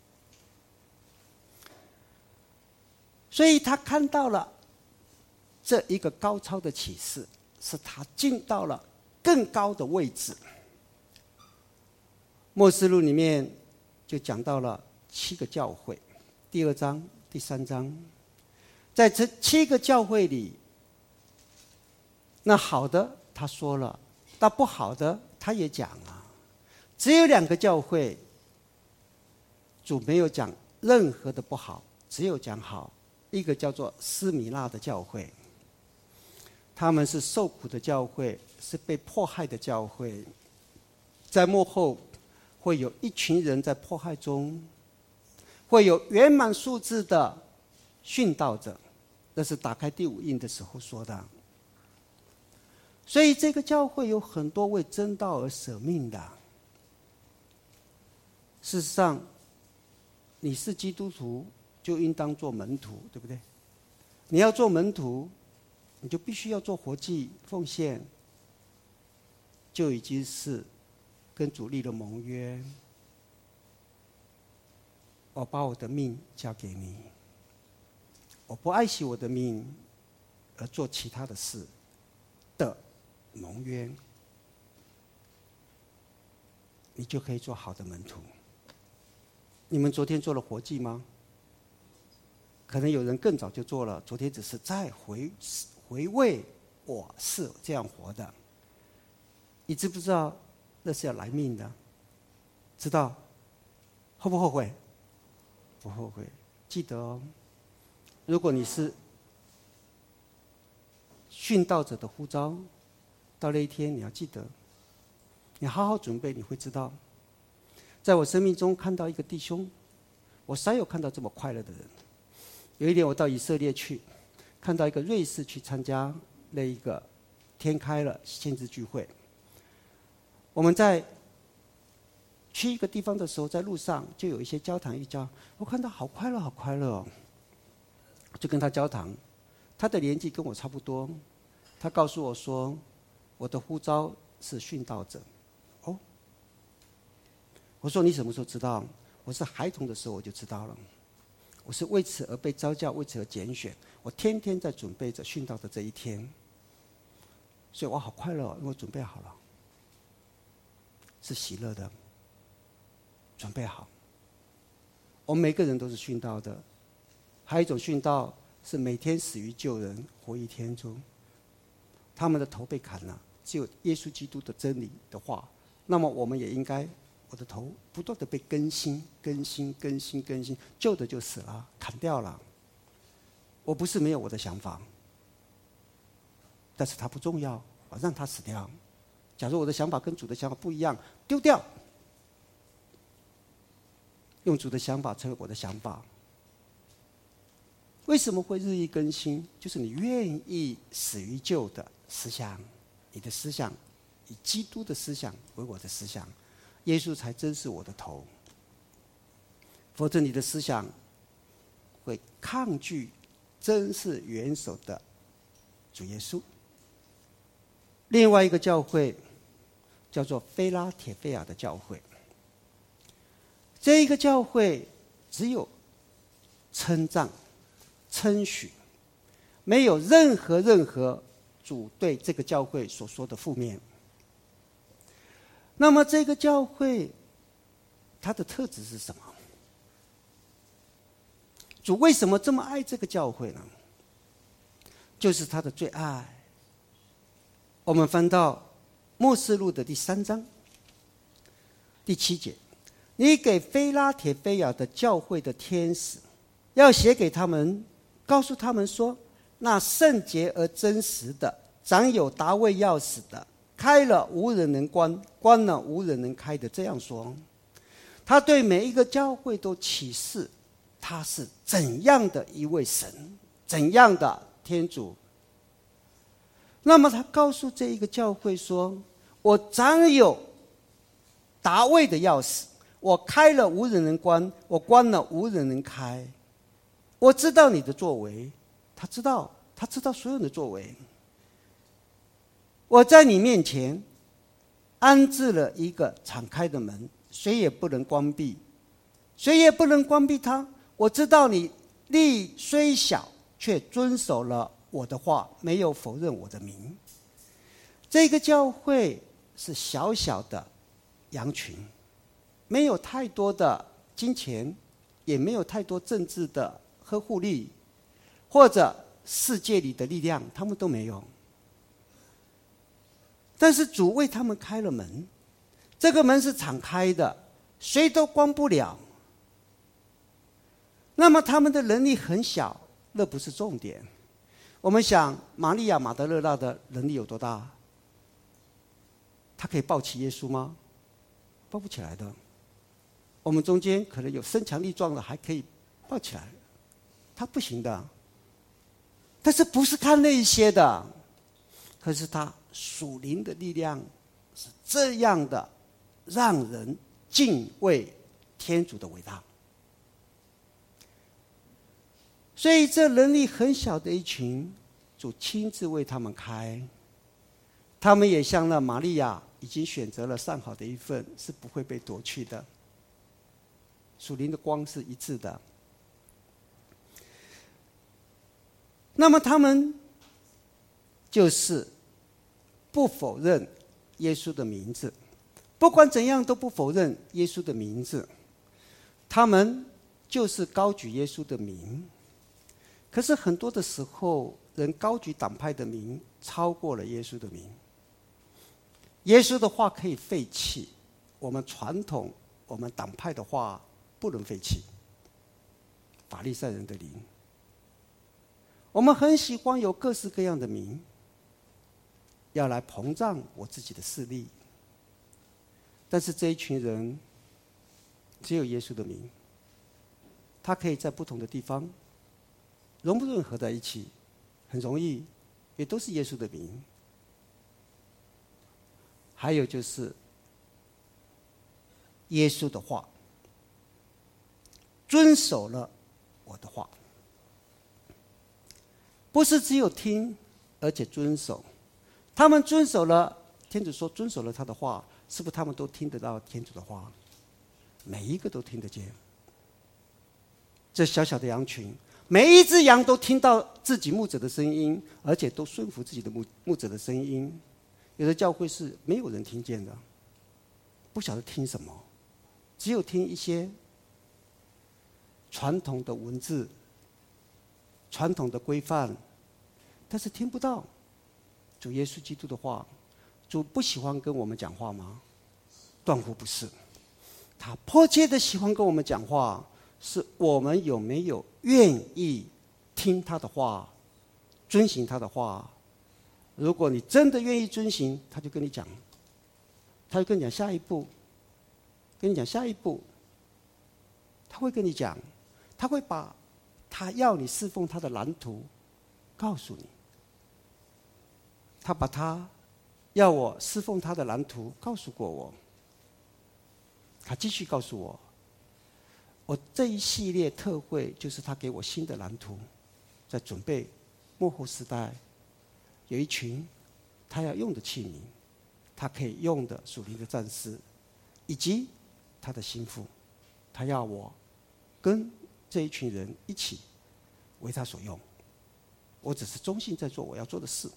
所以他看到了这一个高超的启示，是他进到了更高的位置。默示录里面就讲到了7个教会，第2章、第3章，在这7个教会里，那好的他说了，那不好的他也讲了。只有2个教会，主没有讲任何的不好，只有讲好。一个叫做斯米纳的教会，他们是受苦的教会，是被迫害的教会，在幕后会有一群人在迫害中，会有圆满数字的殉道者，那是打开第5印的时候说的。所以这个教会有很多为真道而舍命的。事实上，你是基督徒，就应当做门徒，对不对？你要做门徒，你就必须要做活祭奉献，就已经是跟主立了盟约。我把我的命交给你，我不爱惜我的命而做其他的事的盟约，你就可以做好的门徒。你们昨天做了活祭吗？可能有人更早就做了，昨天只是再回味我是这样活的。你知不知道那是要来命的？知道？后不后悔？不后悔。记得哦，如果你是殉道者的呼召，到那一天你要记得，你好好准备，你会知道。在我生命中看到一个弟兄，我少有看到这么快乐的人。有一年我到以色列去，看到一个瑞士去参加那一个天开了先知聚会。我们在去一个地方的时候，在路上就有一些交谈一交，我看到好快乐好快乐哦，就跟他交谈。他的年纪跟我差不多，他告诉我说，我的呼召是殉道者。哦，我说你什么时候知道？我是孩童的时候我就知道了。我是为此而被召叫，为此而拣选。我天天在准备着殉道的这一天，所以我好快乐哦，因为我准备好了，是喜乐的，准备好。我们每个人都是殉道的，还有一种殉道是每天死于救人，活于天中。他们的头被砍了，只有耶稣基督的真理的话，那么我们也应该。我的头不断的被更新，旧的就死了，砍掉了。我不是没有我的想法，但是它不重要，我让它死掉。假如我的想法跟主的想法不一样，丢掉，用主的想法成为我的想法。为什么会日益更新？就是你愿意死于旧的思想，你的思想以基督的思想为我的思想。耶稣才真是我的头，否则你的思想会抗拒真是元首的主耶稣。另外一个教会叫做菲拉铁菲亚的教会，这一个教会只有称赞、称许，没有任何主对这个教会所说的负面。那么这个教会它的特质是什么？主为什么这么爱这个教会呢？就是他的最爱。我们翻到默示录的第3章第7节，你给菲拉铁菲亚的教会的天使要写给他们，告诉他们说，那圣洁而真实的，掌有大卫钥匙的，开了无人能关，关了无人能开的，这样说。他对每一个教会都启示他是怎样的一位神， 怎样的天主。那么他告诉这一个教会说，我掌有大卫的钥匙，我开了无人能关，我关了无人能开。我知道你的作为，他知道所有的作为。我在你面前安置了一个敞开的门，谁也不能关闭，谁也不能关闭它。我知道你力虽小，却遵守了我的话，没有否认我的名。这个教会是小小的羊群，没有太多的金钱，也没有太多政治的呵护力，或者世界里的力量，他们都没有。但是主为他们开了门，这个门是敞开的，谁都关不了。那么他们的能力很小，那不是重点。我们想玛利亚马德勒纳的能力有多大？她可以抱起耶稣吗？抱不起来的。我们中间可能有身强力壮的，还可以抱起来，她不行的。但是不是看那一些的，可是她属灵的力量是这样的，让人敬畏天主的伟大。所以这能力很小的一群，主亲自为他们开，他们也像那玛利亚已经选择了上好的一份，是不会被夺去的。属灵的光是一致的。那么他们就是不否认耶稣的名字，不管怎样都不否认耶稣的名字，他们就是高举耶稣的名。可是很多的时候，人高举党派的名超过了耶稣的名。耶稣的话可以废弃，我们传统我们党派的话不能废弃。法利赛人的灵，我们很喜欢有各式各样的名，要来膨胀我自己的势力。但是这一群人只有耶稣的名，他可以在不同的地方融不融合在一起，很容易，也都是耶稣的名。还有就是耶稣的话，遵守了我的话，不是只有听，而且遵守。他们遵守了，天主说遵守了他的话，是不是他们都听得到天主的话？每一个都听得见。这小小的羊群，每一只羊都听到自己牧者的声音，而且都顺服自己的牧者的声音。有的教会是没有人听见的，不晓得听什么，只有听一些传统的文字、传统的规范，但是听不到主耶稣基督的话。主不喜欢跟我们讲话吗？断乎不是，他迫切的喜欢跟我们讲话，是我们有没有愿意听他的话，遵行他的话。如果你真的愿意遵行，他就跟你讲，他就跟你讲下一步，跟你讲下一步，他会跟你讲，他会把他要你侍奉他的蓝图告诉你，他把他要我侍奉他的蓝图告诉过我，他继续告诉我，我这一系列特会就是他给我新的蓝图，在准备末后时代有一群他要用的器皿，他可以用的属灵的战士，以及他的心腹，他要我跟这一群人一起为他所用。我只是忠心在做我要做的事。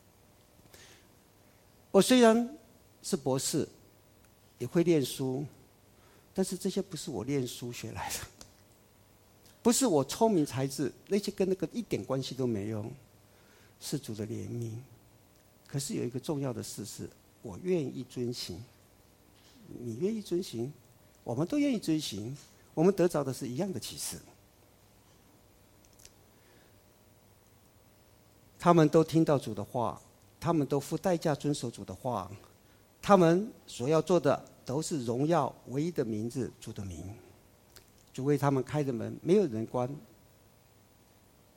我虽然是博士，也会念书，但是这些不是我念书学来的，不是我聪明才智，那些跟那个一点关系都没有，是主的怜悯。可是有一个重要的事是，我愿意遵行，你愿意遵行，我们都愿意遵行，我们得着的是一样的启示。他们都听到主的话，他们都付代价遵守主的话，他们所要做的都是荣耀唯一的名字，主的名。主为他们开的门，没有人关。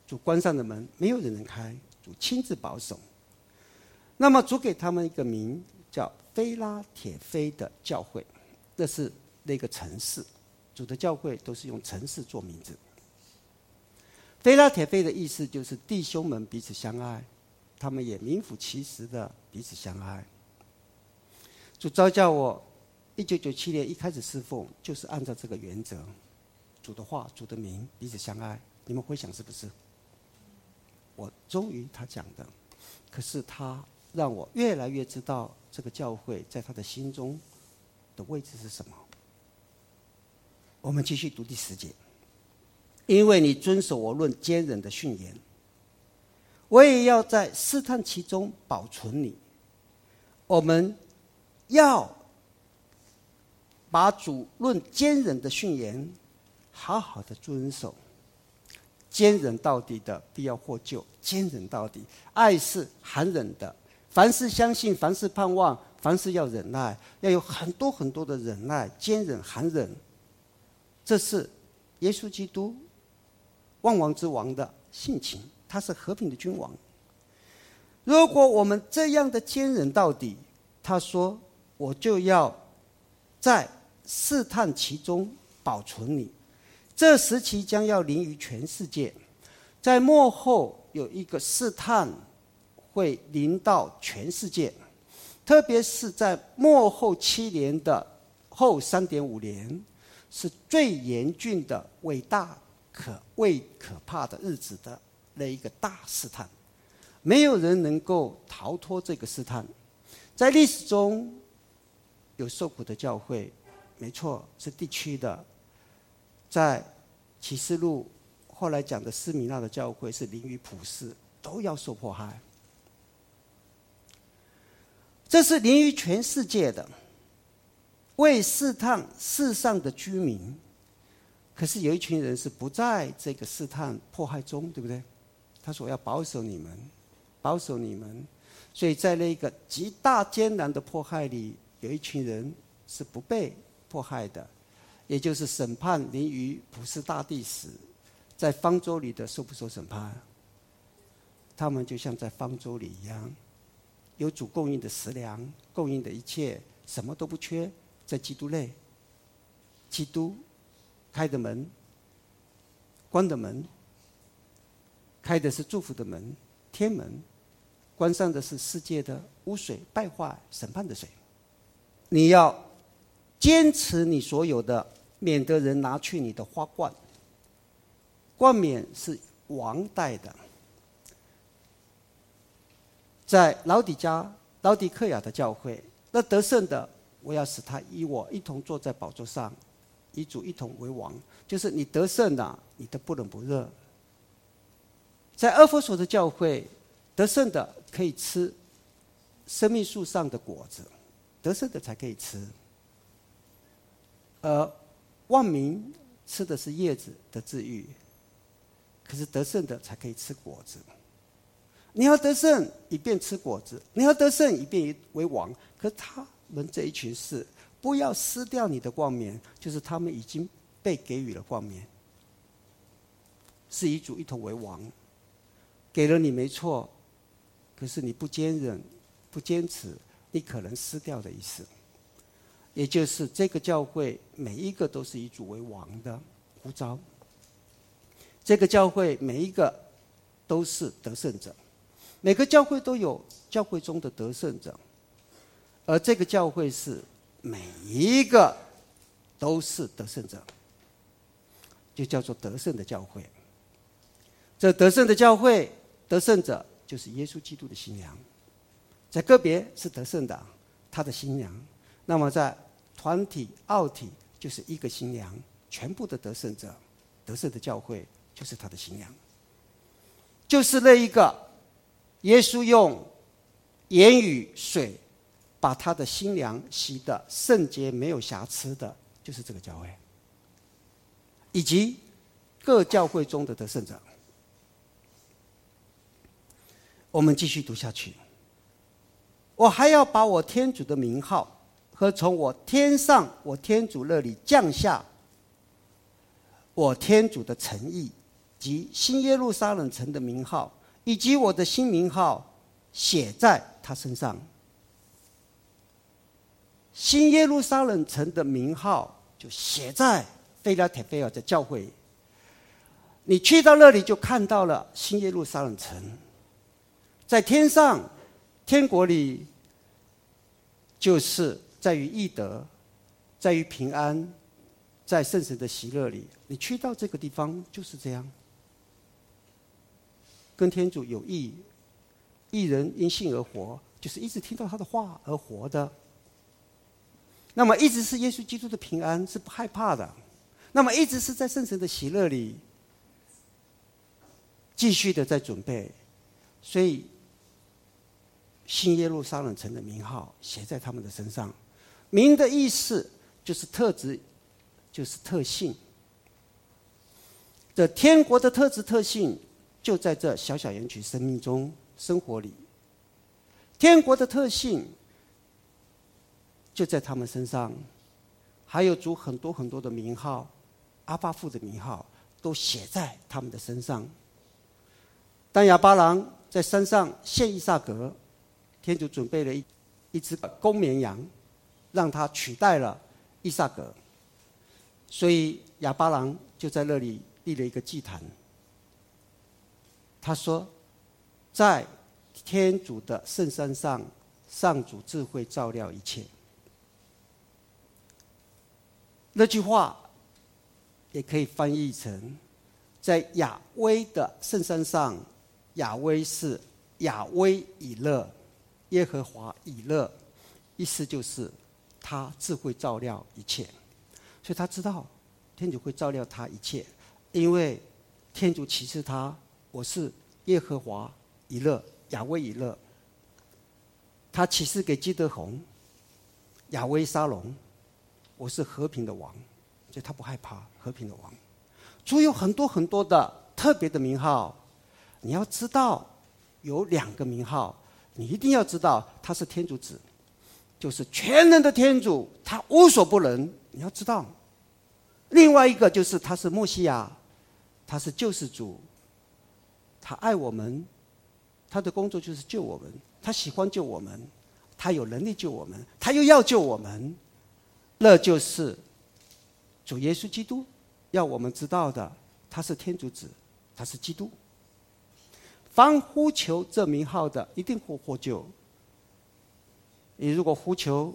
主关上的门，没有人能开，主亲自保守。那么主给他们一个名叫菲拉铁菲的教会，这是那个城市。主的教会都是用城市做名字。菲拉铁菲的意思就是弟兄们彼此相爱，他们也名副其实的彼此相爱。主召叫我1997年一开始侍奉，就是按照这个原则，主的话、主的名，彼此相爱。你们回想是不是？我忠于他讲的，可是他让我越来越知道这个教会在他的心中的位置是什么。我们继续读第10节。因为你遵守我论坚忍的训言，我也要在试探其中保存你。我们要把主论坚忍的训言好好的遵守。坚忍到底的必要获救，坚忍到底。爱是含忍的，凡事相信，凡事盼望，凡事要忍耐，要有很多很多的忍耐，坚忍含忍。这是耶稣基督万王之王的性情，他是和平的君王。如果我们这样的坚忍到底，他说我就要在试探其中保存你。这时期将要临于全世界，在末后有一个试探会临到全世界，特别是在末后7年的后3.5年，是最严峻的、伟大可怕的日子的那一个大试探，没有人能够逃脱这个试探。在历史中有受苦的教会，没错，是地区的。在启示录后来讲的斯米纳的教会是临于普世，都要受迫害。这是临于全世界的，为试探世上的居民。可是有一群人是不在这个试探迫害中，对不对？他说我要保守你们，保守你们。所以在那个极大艰难的迫害里，有一群人是不被迫害的，也就是审判临于普世大地时，在方舟里的受不受审判？他们就像在方舟里一样，有主供应的食粮，供应的一切，什么都不缺，在基督内。基督开的门，关的门，开的是祝福的门，天门；关上的是世界的污水、败坏、审判的水。你要坚持你所有的，免得人拿去你的花冠。冠冕是王戴的。在老底克亚的教会，那得胜的，我要使他与我一同坐在宝座上，与主一同为王。就是你得胜了，你的不冷不热。在阿弗所的教会，得胜的可以吃生命树上的果子，得胜的才可以吃。而万民吃的是叶子的治愈，可是得胜的才可以吃果子。你要得胜，以便吃果子；你要得胜，以便为王。可是他们这一群是不要失掉你的冠冕，就是他们已经被给予了冠冕，是与主一同为王。给了你没错，可是你不坚忍、不坚持，你可能失掉的意思。也就是这个教会每一个都是以主为王的呼召，这个教会每一个都是得胜者。每个教会都有教会中的得胜者，而这个教会是每一个都是得胜者，就叫做得胜的教会。这得胜的教会，得胜者就是耶稣基督的新娘，在个别是得胜的，他的新娘；那么在团体、奥体，就是一个新娘，全部的得胜者，得胜的教会就是他的新娘，就是那一个。耶稣用言语、水把他的新娘洗得圣洁没有瑕疵的，就是这个教会，以及各教会中的得胜者。我们继续读下去。我还要把我天主的名号和从我天上我天主那里降下我天主的诚意及及新耶路撒冷城的名号，以及我的新名号写在他身上。新耶路撒冷城的名号就写在腓拉铁菲尔的教会。你去到那里就看到了新耶路撒冷城，在天上，天国里就是在于义德，在于平安，在圣神的喜乐里。你去到这个地方就是这样，跟天主有益，义人因信而活，就是一直听到他的话而活的。那么一直是耶稣基督的平安，是不害怕的。那么一直是在圣神的喜乐里，继续的在准备。所以新耶路撒冷城的名号写在他们的身上。名的意思就是特质，就是特性。这天国的特质特性就在这小小园区生命中生活里。天国的特性就在他们身上，还有主很多很多的名号，阿爸父的名号都写在他们的身上。当亚巴郎在山上献以撒格，天主准备了一只公绵羊，让他取代了以撒格，所以亚巴郎就在那里立了一个祭坛。他说，在天主的圣山上，上主智慧照料一切。那句话也可以翻译成，在亚威的圣山上，亚威是亚威以勒，耶和华以勒，意思就是他智慧照料一切。所以他知道天主会照料他一切，因为天主启示他，我是耶和华以勒，亚威以勒。他启示给基德宏，亚威沙龙，我是和平的王，所以他不害怕，和平的王。主有很多很多的特别的名号，你要知道有2个名号，你一定要知道他是天主子，就是全能的天主，他无所不能，你要知道。另外一个就是他是默西亚，他是救世主，他爱我们，他的工作就是救我们，他喜欢救我们，他有能力救我们，他又要救我们。那就是主耶稣基督要我们知道的，他是天主子，他是基督。凡呼求这名号的，一定会获救。你如果呼求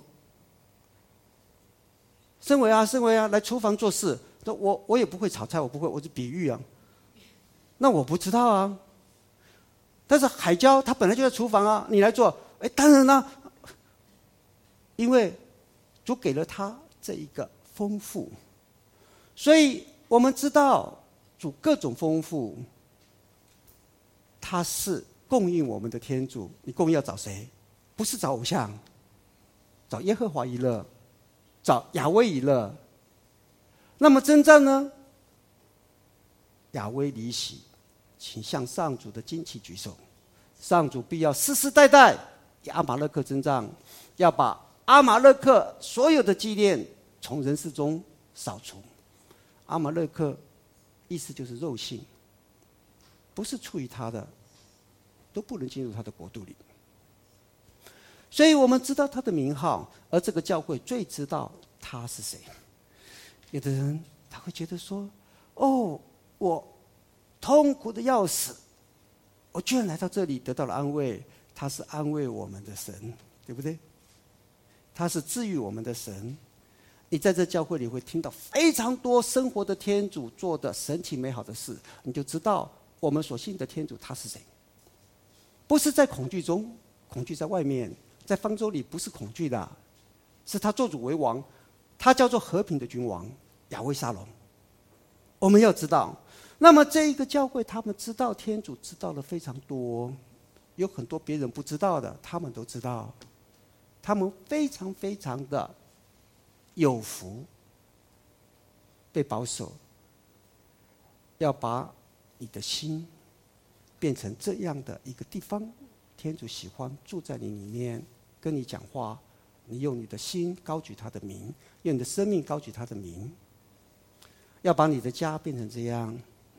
圣维啊，圣维啊，来厨房做事，我也不会炒菜，我不会，我是比喻啊。那我不知道啊。但是海椒他本来就在厨房啊，你来做，当然啦，因为主给了他这一个丰富，所以我们知道主各种丰富，他是供应我们的天主。你供应要找谁？不是找偶像，找耶和华以勒，找亚威以勒。那么征战呢？亚威离席，请向上主的旌旗举手。上主必要世世代代以阿玛勒克征战，要把阿玛勒克所有的纪念从人世中扫除。阿玛勒克意思就是肉性，不是出于他的，都不能进入他的国度里。所以我们知道他的名号，而这个教会最知道他是谁。有的人他会觉得说，我痛苦的要死，我居然来到这里得到了安慰。他是安慰我们的神，对不对？他是治愈我们的神。你在这教会里会听到非常多生活的天主做的神奇美好的事，你就知道我们所信的天主他是谁。不是在恐惧中，恐惧在外面，在方舟里不是恐惧的，是他做主为王，他叫做和平的君王亚威沙龙。我们要知道，那么这一个教会他们知道天主知道的非常多，有很多别人不知道的他们都知道。他们非常非常的有福，被保守。要把你的心变成这样的一个地方，天主喜欢住在你里面，跟你讲话，你用你的心高举他的名，用你的生命高举他的名。要把你的家变成这样，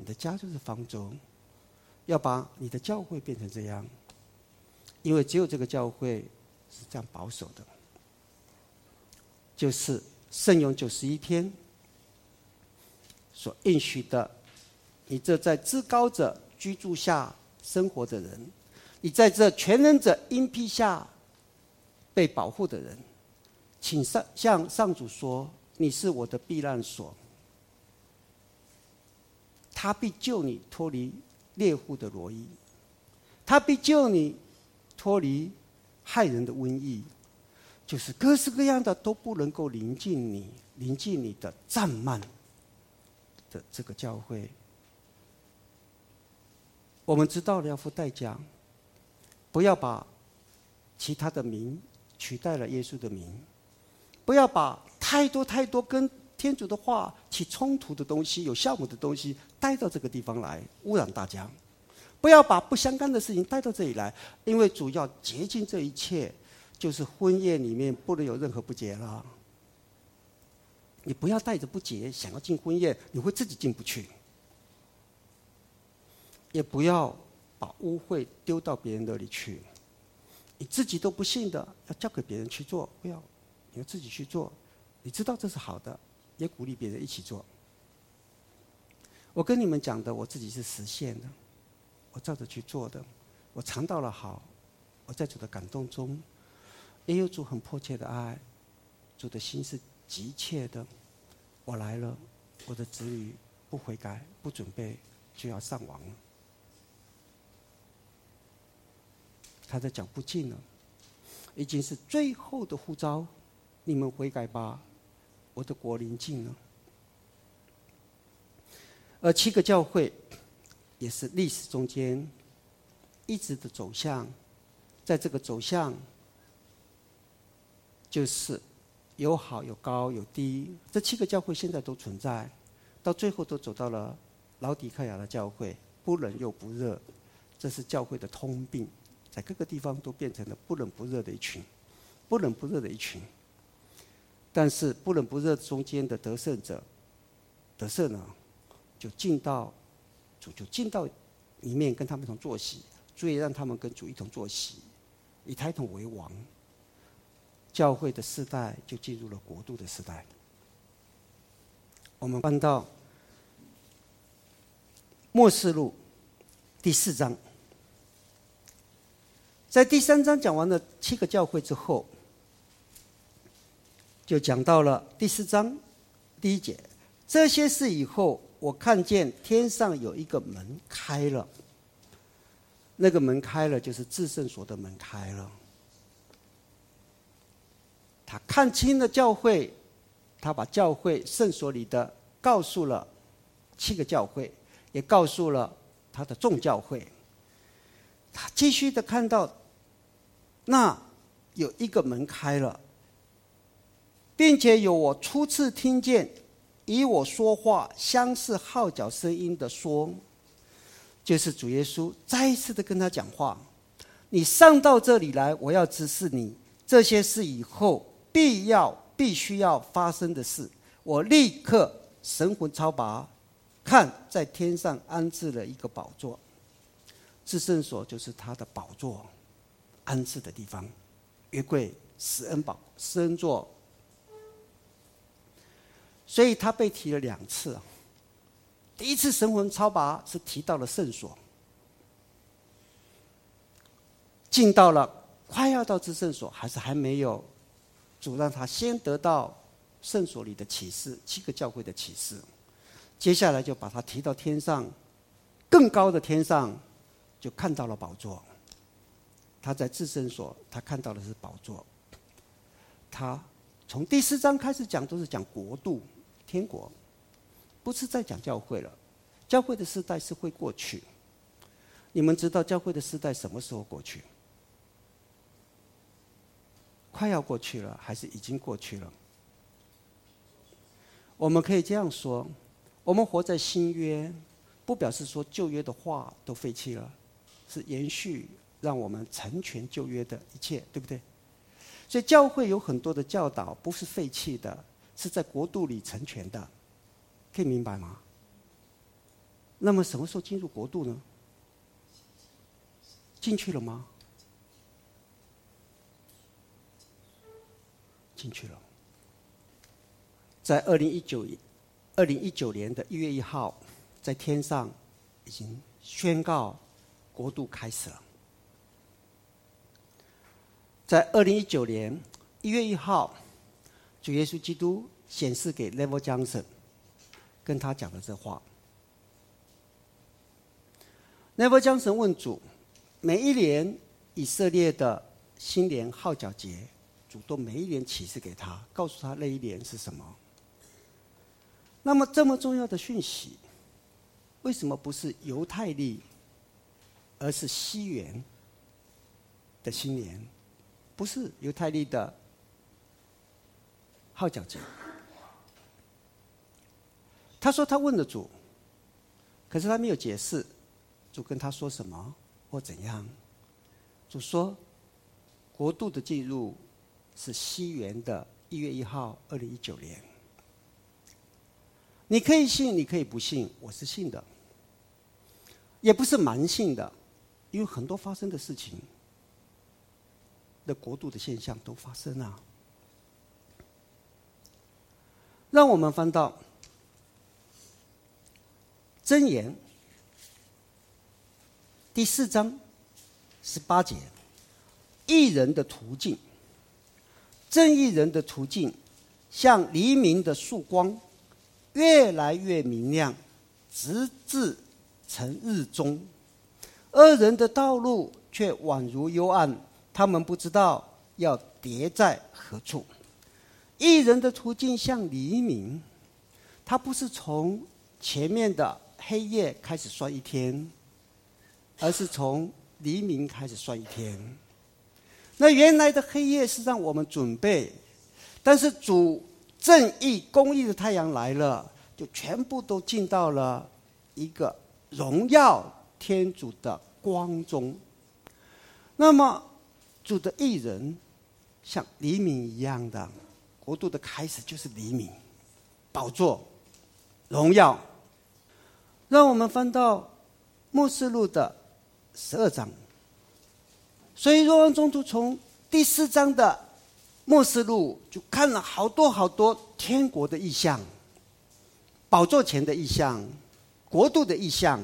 你的家就是方舟，要把你的教会变成这样，因为只有这个教会是这样保守的，就是圣咏91篇所应许的，你这在至高者居住下生活的人，你在这全能者荫庇下被保护的人，请向上主说，你是我的避难所，他必救你脱离猎户的罗衣，他必救你脱离害人的瘟疫，就是各式各样的都不能够临近你的战幔的这个教会。我们知道了要付代价，不要把其他的名取代了耶稣的名，不要把太多跟天主的话起冲突的东西、有项目的东西带到这个地方来，污染大家。不要把不相干的事情带到这里来，因为主要洁净这一切，就是婚宴里面不能有任何不洁了。你不要带着不洁想要进婚宴，你会自己进不去。也不要把污秽丢到别人那里去，你自己都不信的，要交给别人去做，不要，你要自己去做。你知道这是好的，也鼓励别人一起做。我跟你们讲的，我自己是实现的，我照着去做的，我尝到了好，我在主的感动中，也有主很迫切的爱，主的心是急切的。我来了，我的子女不悔改、不准备，就要上王了。他的脚步近了，已经是最后的呼召，你们悔改吧，我的国临近了。而7个教会也是历史中间一直的走向，在这个走向就是有好有高有低，这7个教会现在都存在，到最后都走到了老底嘉亚的教会，不冷又不热，这是教会的通病，在各个地方都变成了不冷不热的一群，不冷不热的一群。但是不冷不热中间的得胜者，得胜呢，就进到主，就进到里面跟他们一同坐席，主也让他们跟主一同坐席，以他一同为王。教会的世代就进入了国度的时代。我们翻到末世录第4章，在第3章讲完了7个教会之后，就讲到了第4章第1节，这些事以后，我看见天上有一个门开了，那个门开了，就是至圣所的门开了。他看清了教会，他把教会圣所里的告诉了7个教会，也告诉了他的众教会。他继续的看到，那有一个门开了，并且有我初次听见以我说话相似号角声音的说，就是主耶稣再一次的跟他讲话，你上到这里来，我要指示你这些事以后必须要发生的事。我立刻神魂超拔，看在天上安置了一个宝座，至圣所就是他的宝座安置的地方，约柜、施恩宝、施恩座。所以他被提了2次。第一次神魂超拔是提到了圣所，进到了快要到至圣所，还没有，主让他先得到圣所里的启示，7个教会的启示。接下来就把他提到天上，更高的天上，就看到了宝座。他在至圣所，他看到的是宝座。他从第4章开始讲，都是讲国度、天国，不是在讲教会了。教会的时代是会过去。你们知道教会的时代什么时候过去？快要过去了，还是已经过去了？我们可以这样说，我们活在新约，不表示说旧约的话都废弃了，是延续让我们成全旧约的一切，对不对？所以教会有很多的教导不是废弃的，是在国度里成全的，可以明白吗？ 那么什么时候进入国度呢？进去了吗？进去了。在2019年的1月1号，在天上已经宣告国度开始了。在2019年1月1号，主耶稣基督显示给 Neville Johnson， 跟他讲了这话。Neville Johnson 问主，每一年以色列的新年号角节，主都每一年启示给他，告诉他那一年是什么。那么这么重要的讯息，为什么不是犹太历，而是西元的新年？不是犹太历的号角节。他说他问了主，可是他没有解释主跟他说什么或怎样。主说国度的进入是西元的1月1号2019年。你可以信，你可以不信，我是信的，也不是蛮信的，因为很多发生的事情的国度的现象都发生啊。让我们翻到箴言第4章18节，义人的途径，正义人的途径，像黎明的曙光，越来越明亮，直至成日中。恶人的道路却宛如幽暗，他们不知道要跌在何处。义人的途径像黎明，它不是从前面的黑夜开始算一天，而是从黎明开始算一天。那原来的黑夜是让我们准备，但是主正义公义的太阳来了，就全部都进到了一个荣耀天主的光中。那么主的义人像黎明一样的，国度的开始就是黎明，宝座荣耀。让我们翻到默示录的12章。所以若望宗徒从第4章的默示录就看了好多好多天国的意象，宝座前的意象，国度的意象。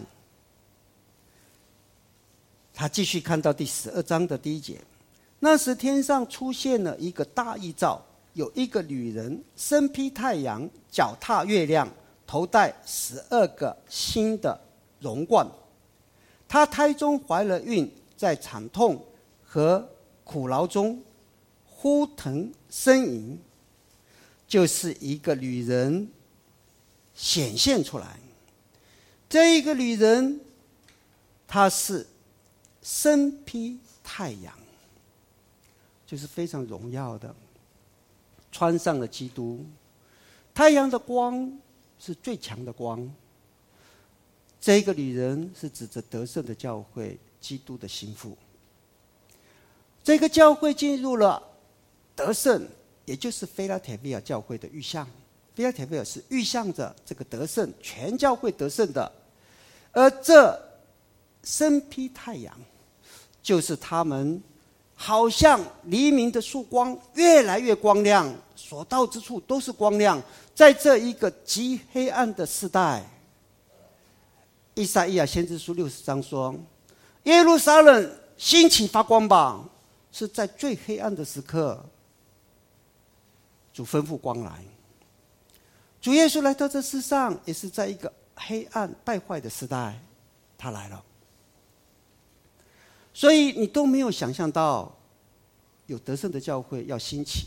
他继续看到第12章的第1节，那时天上出现了一个大异兆，有一个女人身披太阳，脚踏月亮，头戴12个星的荣冠。她胎中怀了孕，在惨痛和苦劳中呼腾呻吟，就是一个女人显现出来。这一个女人，她是身披太阳，就是非常荣耀的，穿上了基督。太阳的光是最强的光。这个女人是指着得胜的教会，基督的心腹。这个教会进入了得胜，也就是菲拉铁菲亚教会的预象。菲拉铁菲亚是预象着这个得胜，全教会得胜的。而这身披太阳，就是他们好像黎明的曙光，越来越光亮，所到之处都是光亮。在这一个极黑暗的时代，以赛亚先知书60章说，耶路撒冷兴起发光吧，是在最黑暗的时刻，主吩咐光来。主耶稣来到这世上，也是在一个黑暗败坏的时代，他来了。所以你都没有想象到有得胜的教会要兴起。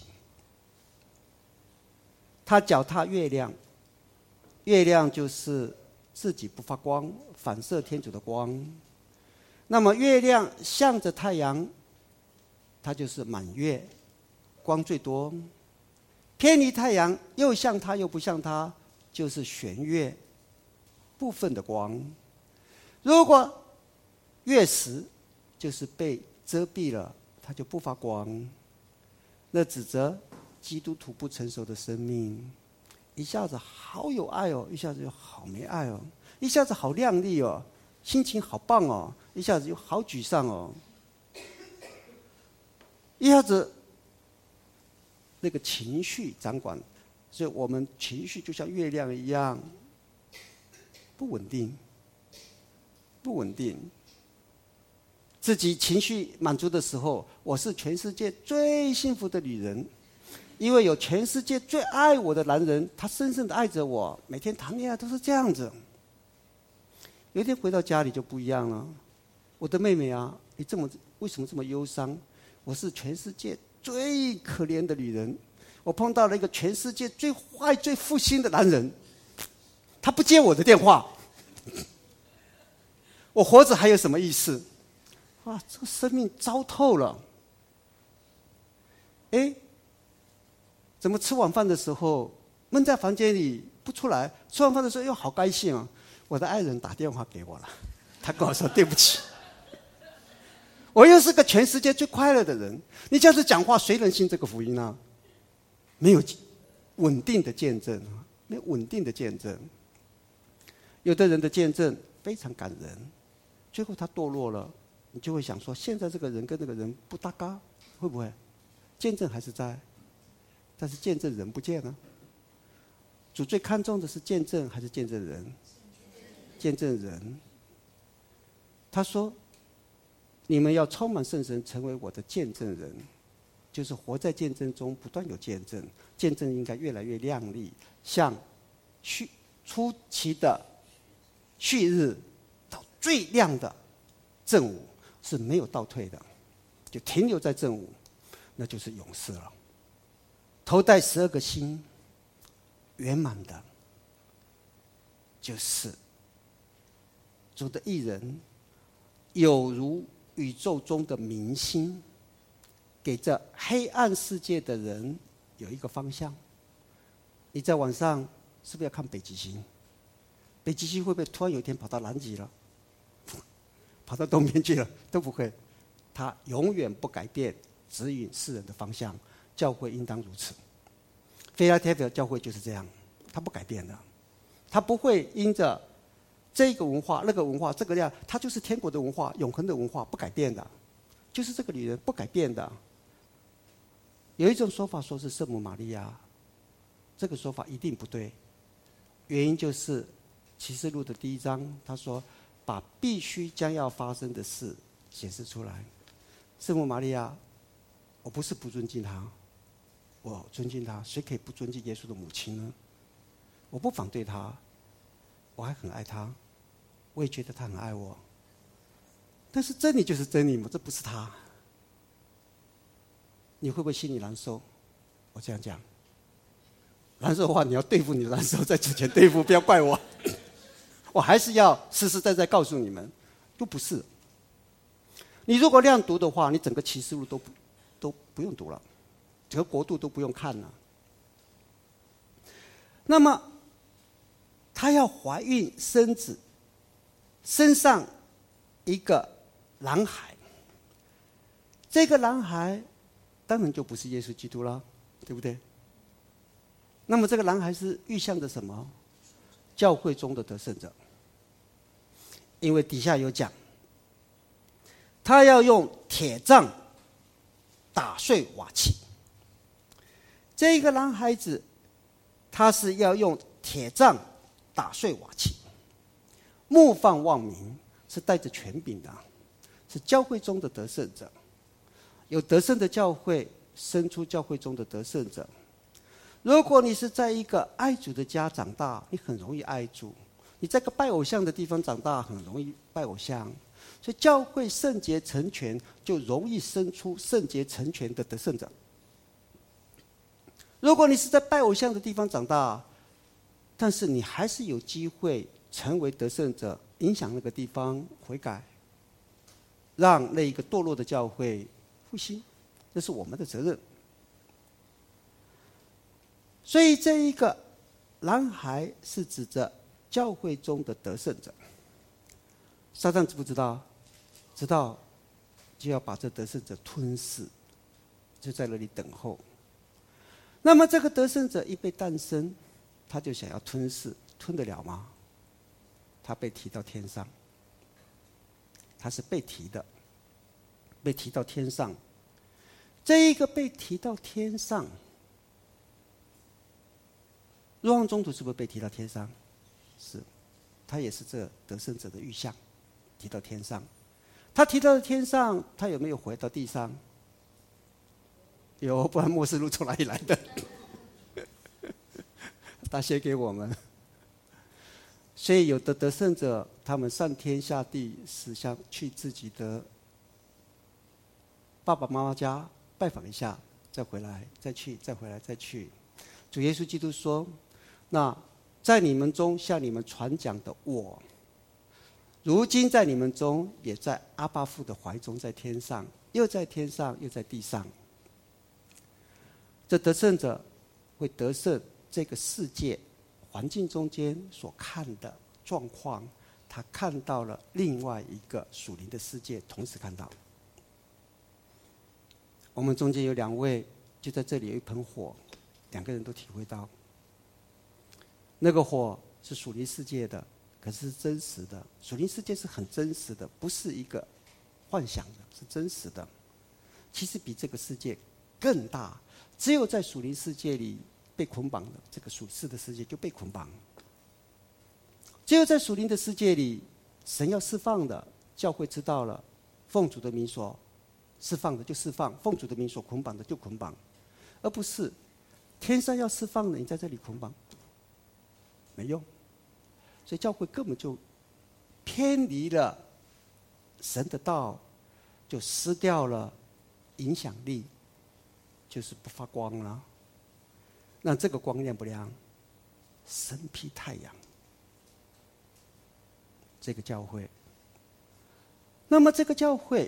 他脚踏月亮，月亮就是自己不发光，反射天主的光。那么月亮向着太阳，它就是满月，光最多。偏离太阳，又像它又不像它，就是弦月，部分的光。如果月食，就是被遮蔽了，它就不发光。那指责基督徒不成熟的生命， 一下子好有爱哦，一下子又好没爱哦，一下子好亮丽哦，心情好棒哦，一下子又好沮丧哦，一下子那个情绪掌管，所以我们情绪就像月亮一样不稳定，不稳定。自己情绪满足的时候，我是全世界最幸福的女人，因为有全世界最爱我的男人，他深深的爱着我，每天谈恋爱都是这样子。有一天回到家里就不一样了，我的妹妹啊，你为什么这么忧伤？我是全世界最可怜的女人，我碰到了一个全世界最坏最负心的男人，他不接我的电话，我活着还有什么意思？啊，这个生命糟透了。哎，怎么吃晚饭的时候闷在房间里不出来，吃完饭的时候又好高兴啊！我的爱人打电话给我了，他跟我说对不起，我又是个全世界最快乐的人。你这样子讲话，谁能信这个福音呢？没有稳定的见证，没有稳定的见证。有的人的见证非常感人，最后他堕落了，你就会想说，现在这个人跟那个人不搭嘎，会不会？见证还是在，但是见证人不见了。主最看重的是见证还是见证人？见证人。他说：“你们要充满圣神，成为我的见证人。”就是活在见证中，不断有见证。见证应该越来越亮丽，像初期的旭日到最亮的正午是没有倒退的，就停留在正午，那就是勇士了。头戴12个星，圆满的，就是主的义人，有如宇宙中的明星，给这黑暗世界的人有一个方向。你在晚上是不是要看北极星？北极星会不会突然有一天跑到南极了，跑到东边去了？都不会，它永远不改变指引世人的方向。教会应当如此。菲拉铁菲尔教会就是这样，它不改变的，它不会因着这个文化、那个文化、这个样，它就是天国的文化、永恒的文化，不改变的，就是这个女人不改变的。有一种说法说是圣母玛利亚，这个说法一定不对，原因就是启示录的第1章，他说把必须将要发生的事显示出来。圣母玛利亚，我不是不尊敬她，我尊敬她，谁可以不尊敬耶稣的母亲呢？我不反对她，我还很爱她，我也觉得她很爱我。但是真理就是真理嘛，这不是她。你会不会心里难受？我这样讲，难受的话，你要对付你的难受，在之前对付，不要怪我。我还是要实实在在告诉你们，都不是。你如果那样读的话，你整个启示录都不用读了，整个国度都不用看了。那么，她要怀孕生子，生上一个男孩，这个男孩当然就不是耶稣基督了，对不对？那么这个男孩是预象的什么？教会中的得胜者。因为底下有讲，他要用铁杖打碎瓦器。这个男孩子，他是要用铁杖打碎瓦器，牧放万民，是带着权柄的，是教会中的得胜者。有得胜的教会，生出教会中的得胜者。如果你是在一个爱主的家长大，你很容易爱主；你在个拜偶像的地方长大，很容易拜偶像。所以教会圣洁成全，就容易生出圣洁成全的得胜者。如果你是在拜偶像的地方长大，但是你还是有机会成为得胜者，影响那个地方悔改，让那一个堕落的教会复兴，这是我们的责任。所以这一个男孩是指着教会中的得胜者。撒旦知不知道？知道，就要把这得胜者吞噬，就在那里等候。那么这个得胜者一被诞生， 他就想要吞噬，吞得了吗？他被提到天上，他是被提的，被提到天上。这一个被提到天上，若望宗徒是不是被提到天上？是，他也是这得胜者的预象，提到天上。他提到了天上，他有没有回到地上？有，不然默示录从哪里来的？他写给我们。所以有的得胜者，他们上天下地，是想去自己的爸爸妈妈家拜访一下，再回来，再去，再回来，再去。主耶稣基督说：“那在你们中向你们传讲的我，如今在你们中，也在阿爸父的怀中，在天上，又在天上，又在地上。”这得胜者会得胜这个世界环境中间所看的状况，他看到了另外一个属灵的世界，同时看到。我们中间有2位，就在这里有一盆火，2个人都体会到，那个火是属灵世界的，可是是真实的。属灵世界是很真实的，不是一个幻想的，是真实的。其实比这个世界更大，只有在属灵世界里被捆绑的，这个属世的世界就被捆绑。只有在属灵的世界里，神要释放的，教会知道了，奉主的名所释放的就释放，奉主的名所捆绑的就捆绑，而不是天上要释放的，你在这里捆绑，没用。所以教会根本就偏离了神的道，就失掉了影响力，就是不发光了。那这个光亮不亮？身披太阳，这个教会。那么这个教会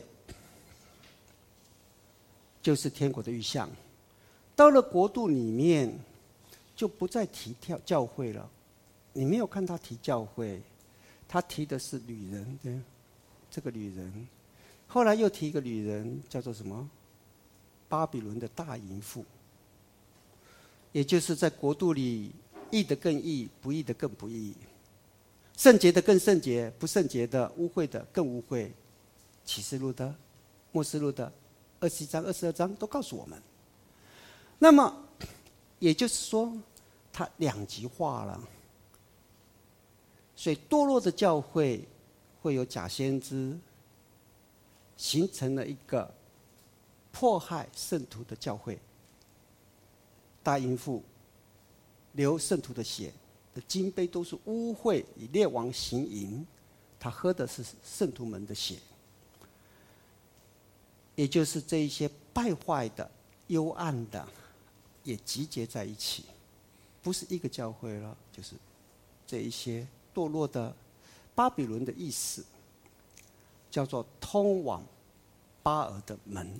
就是天国的预象。到了国度里面，就不再提教会了。你没有看他提教会，他提的是女人，对，这个女人。后来又提一个女人，叫做什么？巴比伦的大淫妇。也就是在国度里，义的更义，不义的更不义；圣洁的更圣洁，不圣洁的、污秽的更污秽。启示录的、默示录的21章、22章都告诉我们。那么，也就是说，它两极化了。所以堕落的教会会有假先知，形成了一个迫害圣徒的教会。大淫妇流圣徒的血的金杯都是污秽，以列王行淫，他喝的是圣徒们的血。也就是这一些败坏的、幽暗的，也集结在一起，不是一个教会了，就是这一些堕落的巴比伦的意思，叫做通往巴尔的门。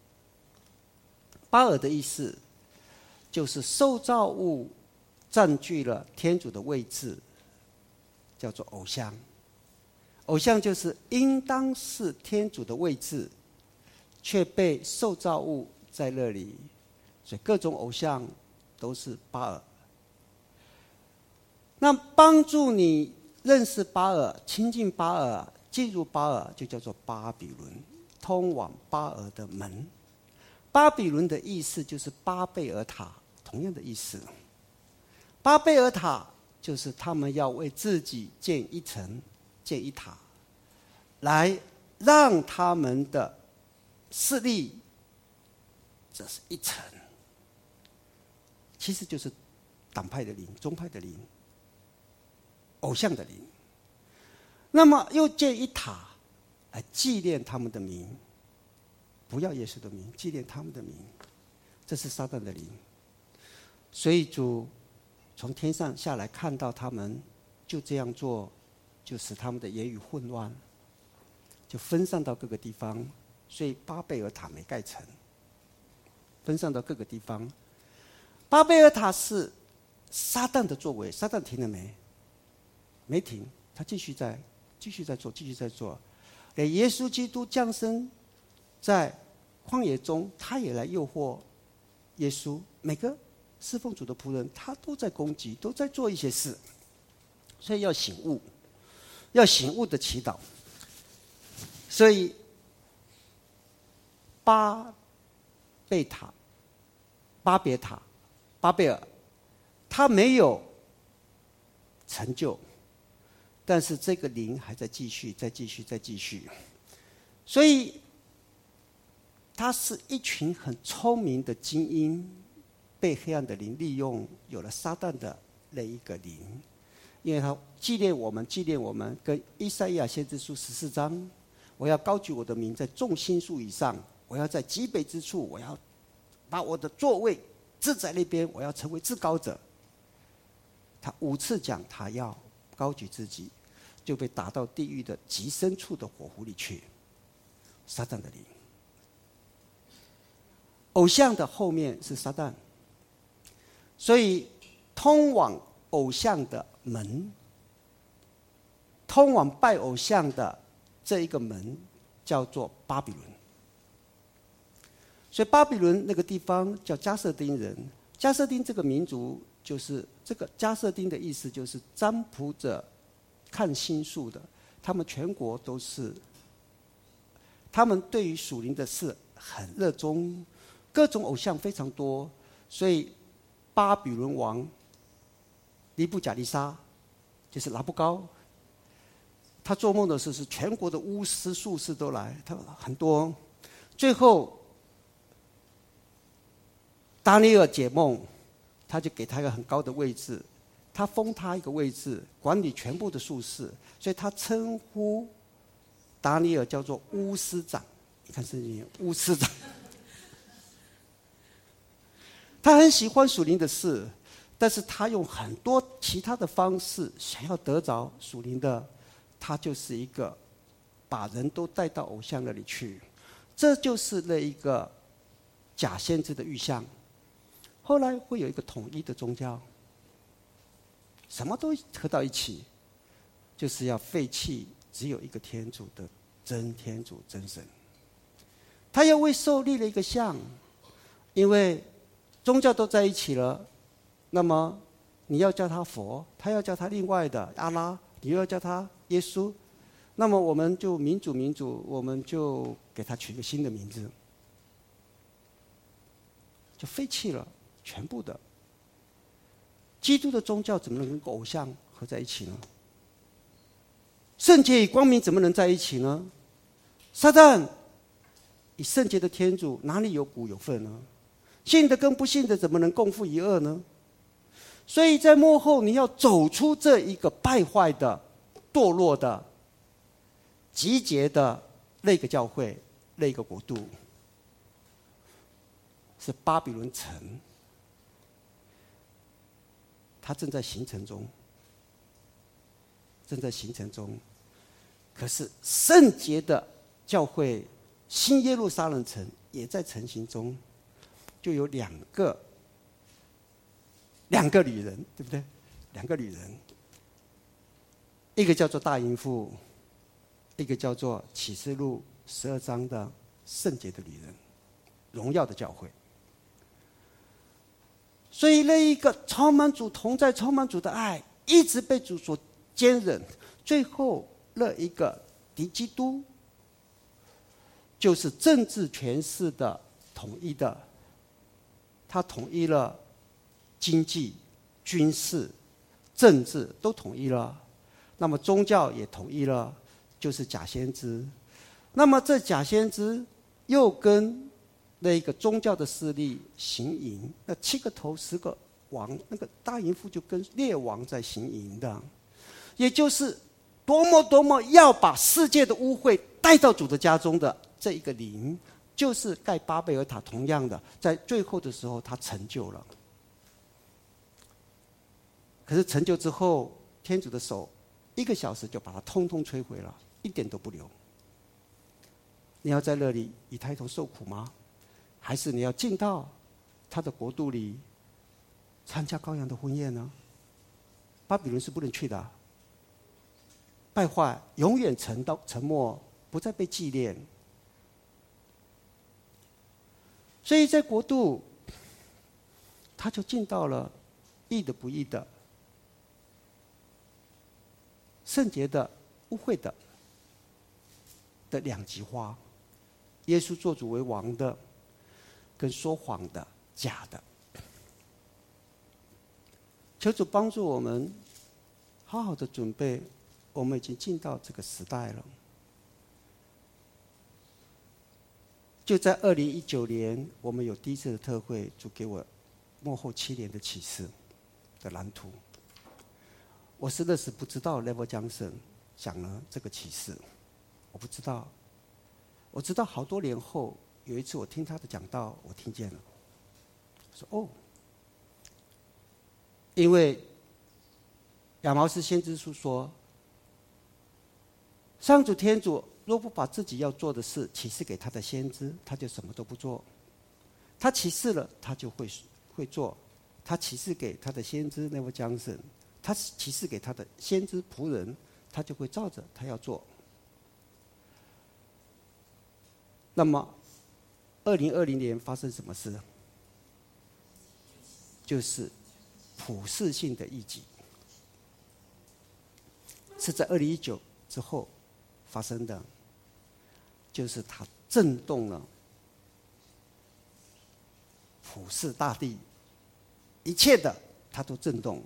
巴尔的意思就是受造物占据了天主的位置，叫做偶像。偶像就是应当是天主的位置，却被受造物在那里，所以各种偶像都是巴尔。那帮助你认识巴尔、亲近巴尔、进入巴尔，就叫做巴比伦，通往巴尔的门。巴比伦的意思就是巴贝尔塔，同样的意思。巴贝尔塔就是他们要为自己建一城、建一塔，来让他们的势力，这是一层，其实就是党派的灵、宗派的灵、偶像的灵。那么又建一塔来纪念他们的名，不要耶稣的名，纪念他们的名，这是撒旦的灵。所以主从天上下来看到他们就这样做，就使他们的言语混乱，就分散到各个地方。所以巴贝尔塔没盖成，分散到各个地方。巴贝尔塔是撒旦的作为，撒旦停了没？没停，他继续在做。连耶稣基督降生在旷野中，他也来诱惑耶稣。每个侍奉主的仆人，他都在攻击，都在做一些事，所以要醒悟，要醒悟的祈祷。所以巴别尔，他没有成就，但是这个灵还在继续，再继续，再继续。所以他是一群很聪明的精英，被黑暗的灵利用，有了撒旦的那一个灵，因为他纪念我们，跟以赛亚先知书14章，我要高举我的名在众星宿以上，我要在极北之处，我要把我的座位置在那边，我要成为至高者。他5次讲他要高举自己，就被打到地狱的极深处的火湖里去。撒旦的灵，偶像的后面是撒旦，所以通往偶像的门，通往拜偶像的这一个门叫做巴比伦。所以巴比伦那个地方叫加瑟丁人，加瑟丁这个民族就是这个加瑟丁的意思就是占卜者、看星宿的，他们全国都是，他们对于属灵的事很热衷，各种偶像非常多，所以巴比伦王尼布甲尼撒就是拉布高，他做梦的时候是全国的巫师术士都来，他很多，最后达尼尔解梦，他就给他一个很高的位置，他封他一个位置，管理全部的术士，所以他称呼达尼尔叫做巫师长。你看圣经，巫师长。他很喜欢属灵的事，但是他用很多其他的方式想要得着属灵的，他就是一个把人都带到偶像那里去，这就是那一个假先知的预象。后来会有一个统一的宗教，什么都合到一起，就是要废弃只有一个天主的真天主真神。他要为兽立了一个像，因为宗教都在一起了，那么你要叫他佛，他要叫他另外的阿拉，你又要叫他耶稣，那么我们就民主，我们就给他取一个新的名字，就废弃了全部的。基督的宗教怎么能跟偶像合在一起呢？圣洁与光明怎么能在一起呢？撒旦与圣洁的天主哪里有股有份呢？信的跟不信的怎么能共负一恶呢？所以在末后你要走出这一个败坏的、堕落的、集结的那个教会、那个国度，是巴比伦城，它正在形成中，可是圣洁的教会新耶路撒冷城也在成型中，就有两个女人，对不对？两个女人，一个叫做大淫妇，一个叫做启示录12章的圣洁的女人，荣耀的教会。所以那一个充满主同在、充满主的爱，一直被主所坚忍，最后那一个敌基督，就是政治权势的统一的，他统一了经济、军事、政治都统一了，那么宗教也统一了，就是假先知。那么这假先知又跟那个宗教的势力行淫，那7个头10个王，那个大淫妇就跟列王在行淫的，也就是多么要把世界的污秽带到主的家中的这一个灵，就是盖巴贝尔塔同样的，在最后的时候他成就了。可是成就之后，天主的手1个小时就把它通通摧毁了，一点都不留。你要在那里与他一同受苦吗？还是你要进到他的国度里参加羔羊的婚宴呢？巴比伦是不能去的，败坏永远沉没，不再被纪念。所以在国度， 他就进到了义的不义的、圣洁的、污秽的两极化。耶稣做主为王的，跟说谎的、假的。求主帮助我们，好好的准备。我们已经进到这个时代了。就在2019年，我们有第一次的特会，主给我末后7年的启示的蓝图。我是那时不知道 Level Johnson 讲了这个启示，我不知道。我知道好多年后，有一次我听他的讲道，我听见了，我说哦，因为亚毛斯先知书说，上主天主若不把自己要做的事启示给他的先知，他就什么都不做。他启示了，他就会做。他启示给他的先知Neville Johnson，他启示给他的先知仆人，他就会照着他要做。那么2020年发生什么事？就是普世性的异己，是在2019之后发生的，就是它震动了普世大地，一切的它都震动。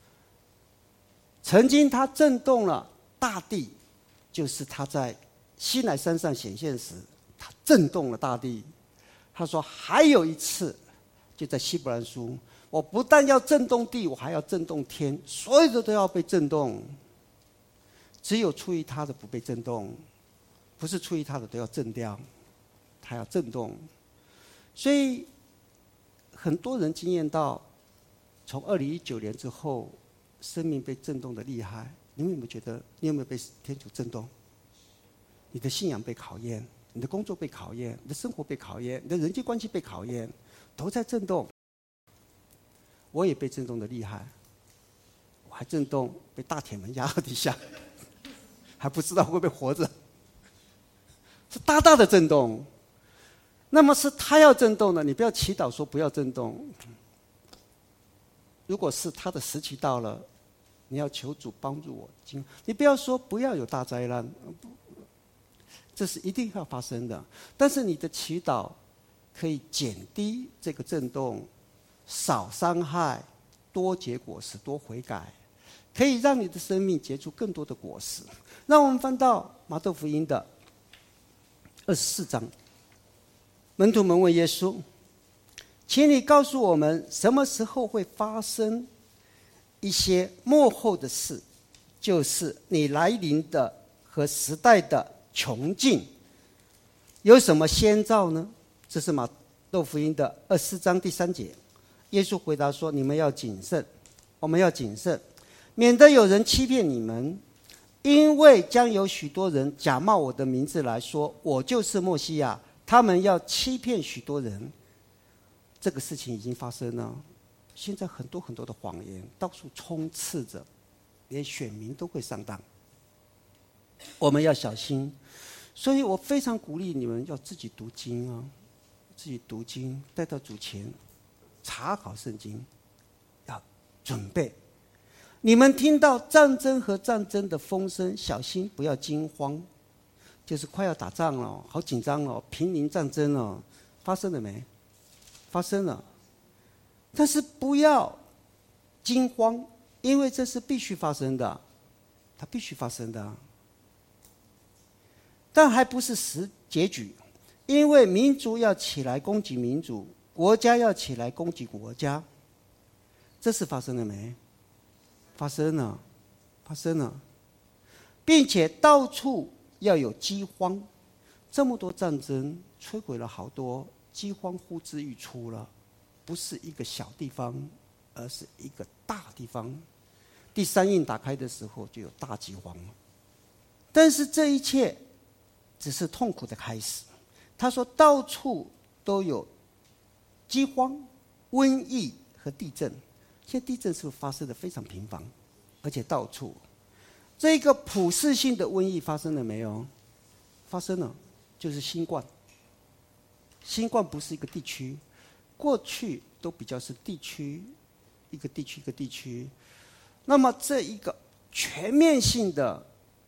曾经它震动了大地，就是它在西乃山上显现时，它震动了大地。他说还有一次，就在希伯来书，我不但要震动地，我还要震动天，所有的都要被震动。只有出于他的不被震动，不是出于他的都要震掉，他要震动。所以很多人经验到，从2019年之后，生命被震动的厉害。你们有没有觉得，你有没有被天主震动？你的信仰被考验，你的工作被考验，你的生活被考验，你的人际关系被考验，都在震动。我也被震动的厉害，我还震动被大铁门压到地下，还不知道会不会活着，是大大的震动。那么是他要震动的，你不要祈祷说不要震动。如果是他的时期到了，你要求主帮助我。你不要说不要有大灾难，这是一定要发生的。但是你的祈祷可以减低这个震动，少伤害，多结果实，多悔改，可以让你的生命结出更多的果实。让我们翻到马窦福音的24章，门徒们问耶稣，请你告诉我们什么时候会发生一些末后的事，就是你来临的和时代的穷尽，有什么先兆呢？这是马窦福音的24章第3节。耶稣回答说，你们要谨慎，我们要谨慎，免得有人欺骗你们，因为将有许多人假冒我的名字来说，我就是默西亚，他们要欺骗许多人。这个事情已经发生了，现在很多很多的谎言到处充斥着，连选民都会上当，我们要小心。所以我非常鼓励你们要自己读经啊，自己读经，带到主前查考圣经，要准备。你们听到战争和战争的风声，小心不要惊慌，就是快要打仗了，好紧张了，濒临战争了，发生了没？发生了，但是不要惊慌，因为这是必须发生的，它必须发生的。但还不是结局，因为民族要起来攻击民族，国家要起来攻击国家，这是发生了没？发生了，发生了，并且到处要有饥荒，这么多战争摧毁了好多，饥荒呼之欲出了，不是一个小地方，而是一个大地方。第3印打开的时候就有大饥荒了。但是这一切只是痛苦的开始。他说到处都有饥荒、瘟疫和地震。现在地震是不是发生的非常频繁，而且到处？这个普世性的瘟疫发生了没有？发生了，就是新冠。新冠不是一个地区，过去都比较是地区，一个地区一个地区。那么这一个全面性的，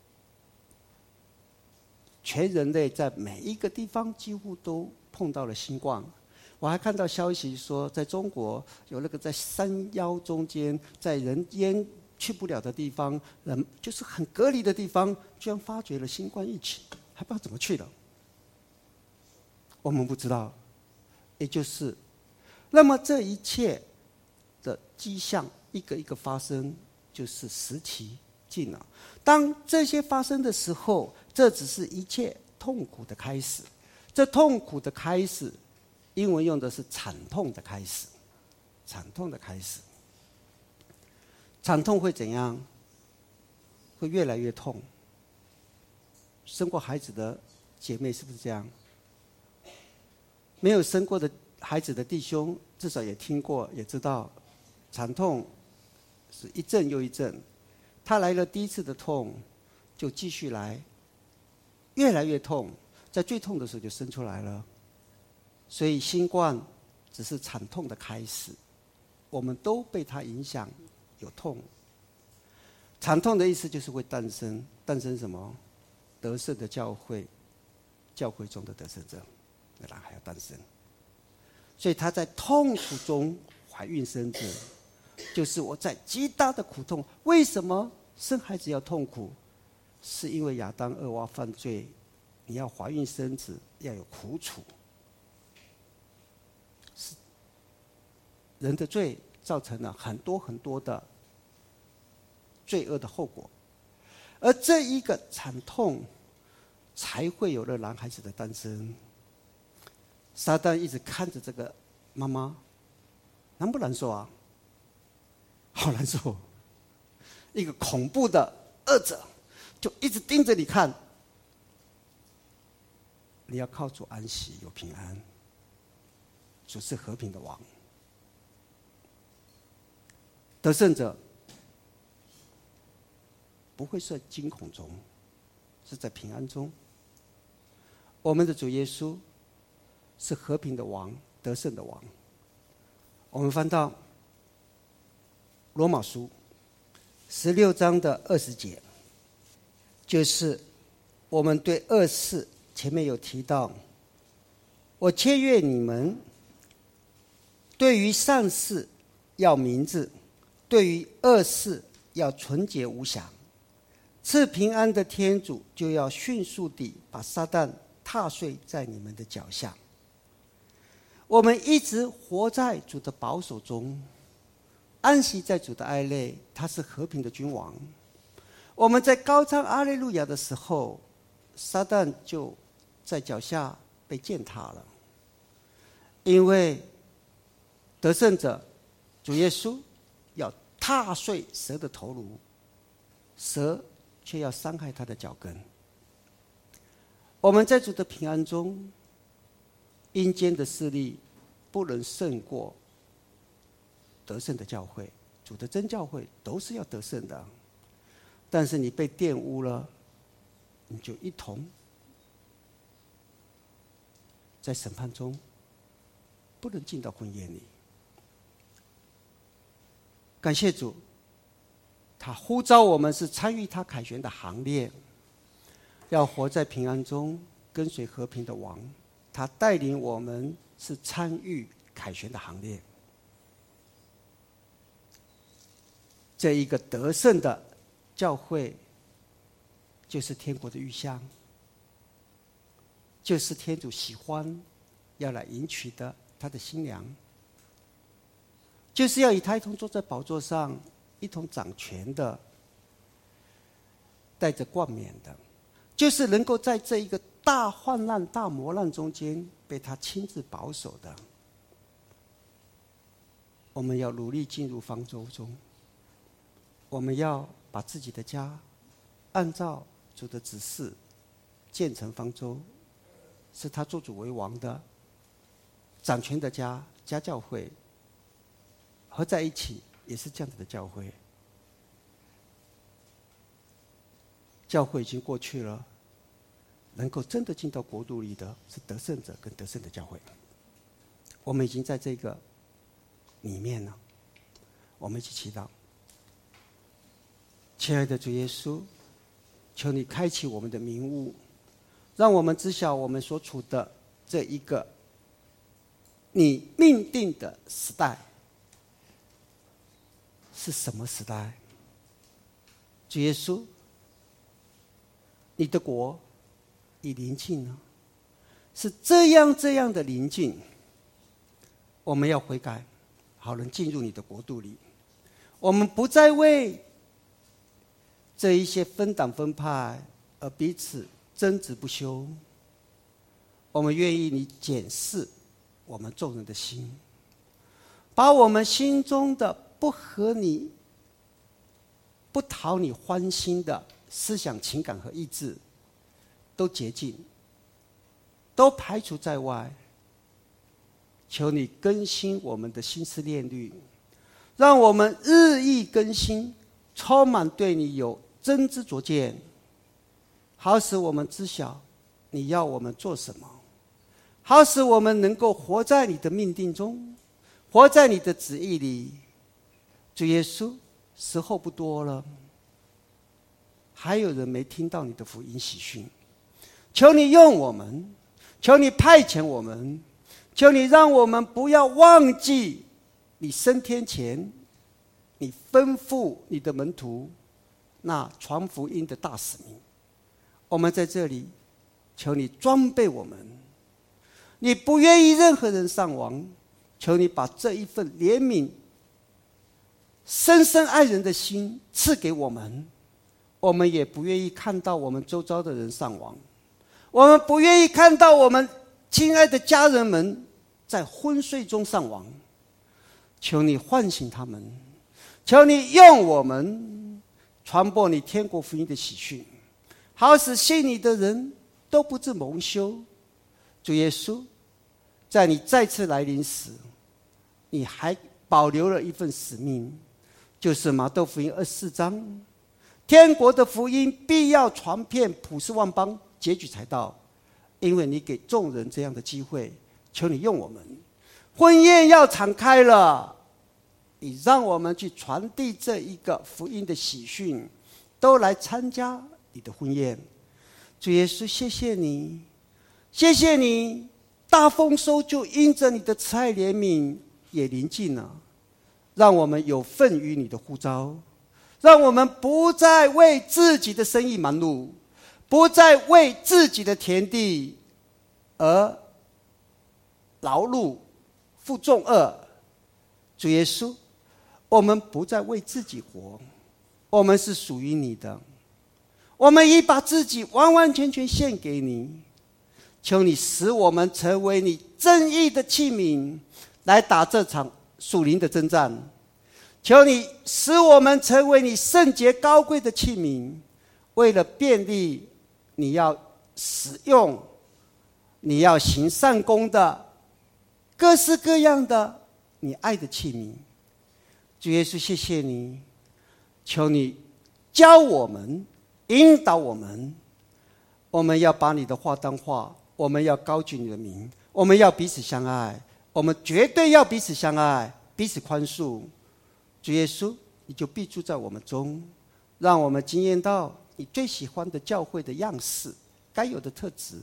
全人类在每一个地方几乎都碰到了新冠。我还看到消息说，在中国有那个在山腰中间，在人烟去不了的地方，人就是很隔离的地方，居然发觉了新冠疫情，还不知道怎么去了。我们不知道，也就是，那么这一切的迹象一个一个发生，就是时期近了。当这些发生的时候，这只是一切痛苦的开始。这痛苦的开始，英文用的是惨痛的开始，惨痛的开始。惨痛会怎样？会越来越痛。生过孩子的姐妹是不是这样？没有生过的孩子的弟兄，至少也听过，也知道，惨痛是一阵又一阵。他来了第一次的痛，就继续来，越来越痛，在最痛的时候就生出来了。所以新冠只是惨痛的开始，我们都被它影响，有痛。惨痛的意思就是会诞生，诞生什么？得胜的教会，教会中的得胜者，那然还要诞生。所以他在痛苦中怀孕生子，就是我在极大的苦痛。为什么生孩子要痛苦？是因为亚当恶娃犯罪，你要怀孕生子要有苦楚。是人的罪造成了很多很多的罪恶的后果，而这一个惨痛，才会有了男孩子的诞生。撒旦一直看着这个妈妈，难不难受啊？好难受！一个恐怖的恶者，就一直盯着你看。你要靠主安息，有平安。主是和平的王，得胜者不会在惊恐中，是在平安中。我们的主耶稣是和平的王，得胜的王。我们翻到罗马书16章的20节，就是我们对恶事前面有提到，我切愿你们对于善事要明智，对于恶事要纯洁无瑕。赐平安的天主就要迅速地把撒旦踏碎在你们的脚下。我们一直活在主的保守中，安息在主的爱内，他是和平的君王。我们在高唱阿肋路亚的时候，撒旦就在脚下被践踏了，因为得胜者主耶稣要踏碎蛇的头颅，蛇却要伤害他的脚跟。我们在主的平安中，阴间的势力不能胜过得胜的教会。主的真教会都是要得胜的，但是你被玷污了，你就一同在审判中不能进到婚宴里。感谢主，他呼召我们是参与他凯旋的行列，要活在平安中，跟随和平的王。他带领我们是参与凯旋的行列。这一个得胜的教会，就是天国的预象，就是天主喜欢要来迎娶的他的新娘，就是要与他一同坐在宝座上，一同掌权的，带着冠冕的，就是能够在这一个大患难、大磨难中间被他亲自保守的。我们要努力进入方舟中，我们要把自己的家按照主的指示建成方舟，是他做主为王的掌权的家，家教会合在一起也是这样子的教会。教会已经过去了，能够真的进到国度里的是得胜者跟得胜的教会。我们已经在这个里面呢。我们一起祈祷。亲爱的主耶稣，求你开启我们的明悟，让我们知晓我们所处的这一个你命定的时代是什么时代。主耶稣，你的国已临近了，是这样的临近，我们要悔改，好能进入你的国度里。我们不再为这一些分党分派而彼此争执不休，我们愿意你检视我们众人的心，把我们心中的不合你、不讨你欢心的思想、情感和意志都洁净，都排除在外。求你更新我们的心思念虑，让我们日益更新，充满对你有真知灼见，好使我们知晓你要我们做什么，好使我们能够活在你的命定中，活在你的旨意里。主耶稣，时候不多了，还有人没听到你的福音喜讯，求你用我们，求你派遣我们，求你让我们不要忘记你升天前你吩咐你的门徒那传福音的大使命。我们在这里求你装备我们，你不愿意任何人丧亡，求你把这一份怜悯深深爱人的心赐给我们。我们也不愿意看到我们周遭的人丧亡，我们不愿意看到我们亲爱的家人们在昏睡中丧亡。求你唤醒他们，求你用我们传播你天国福音的喜讯，好使信你的人都不致蒙羞。主耶稣，在你再次来临时，你还保留了一份使命，就是马窦福音24章，天国的福音必要传遍普世万邦，结局才到。因为你给众人这样的机会，求你用我们。婚宴要敞开了，你让我们去传递这一个福音的喜讯，都来参加你的婚宴。主耶稣，谢谢你，谢谢你，大丰收就因着你的慈爱怜悯也临近了，让我们有份于你的呼召，让我们不再为自己的生意忙碌，不再为自己的田地而劳碌负重恶。主耶稣，我们不再为自己活，我们是属于你的，我们已把自己完完全全献给你。求你使我们成为你正义的器皿，来打这场属灵的征战。求你使我们成为你圣洁高贵的器皿，为了便利你要使用，你要行善功的各式各样的你爱的器皿。主耶稣，谢谢你，求你教我们，引导我们，我们要把你的话当话，我们要高举你的名，我们要彼此相爱，我们绝对要彼此相爱，彼此宽恕。主耶稣，你就必住在我们中，让我们经验到你最喜欢的教会的样式，该有的特质，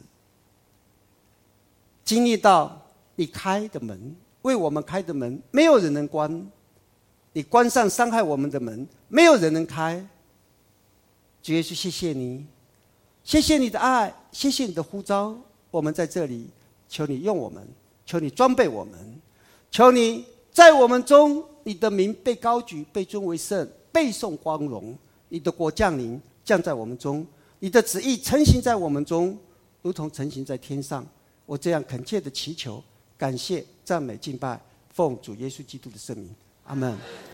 经历到你开的门，为我们开的门没有人能关，你关上伤害我们的门没有人能开。主耶稣，谢谢你，谢谢你的爱，谢谢你的呼召。我们在这里求你用我们，求你装备我们，求你在我们中，你的名被高举，被尊为圣，被颂光荣。你的国降临，降在我们中，你的旨意成行在我们中，如同成行在天上。我这样恳切的祈求，感谢赞美敬拜，奉主耶稣基督的圣名，阿们。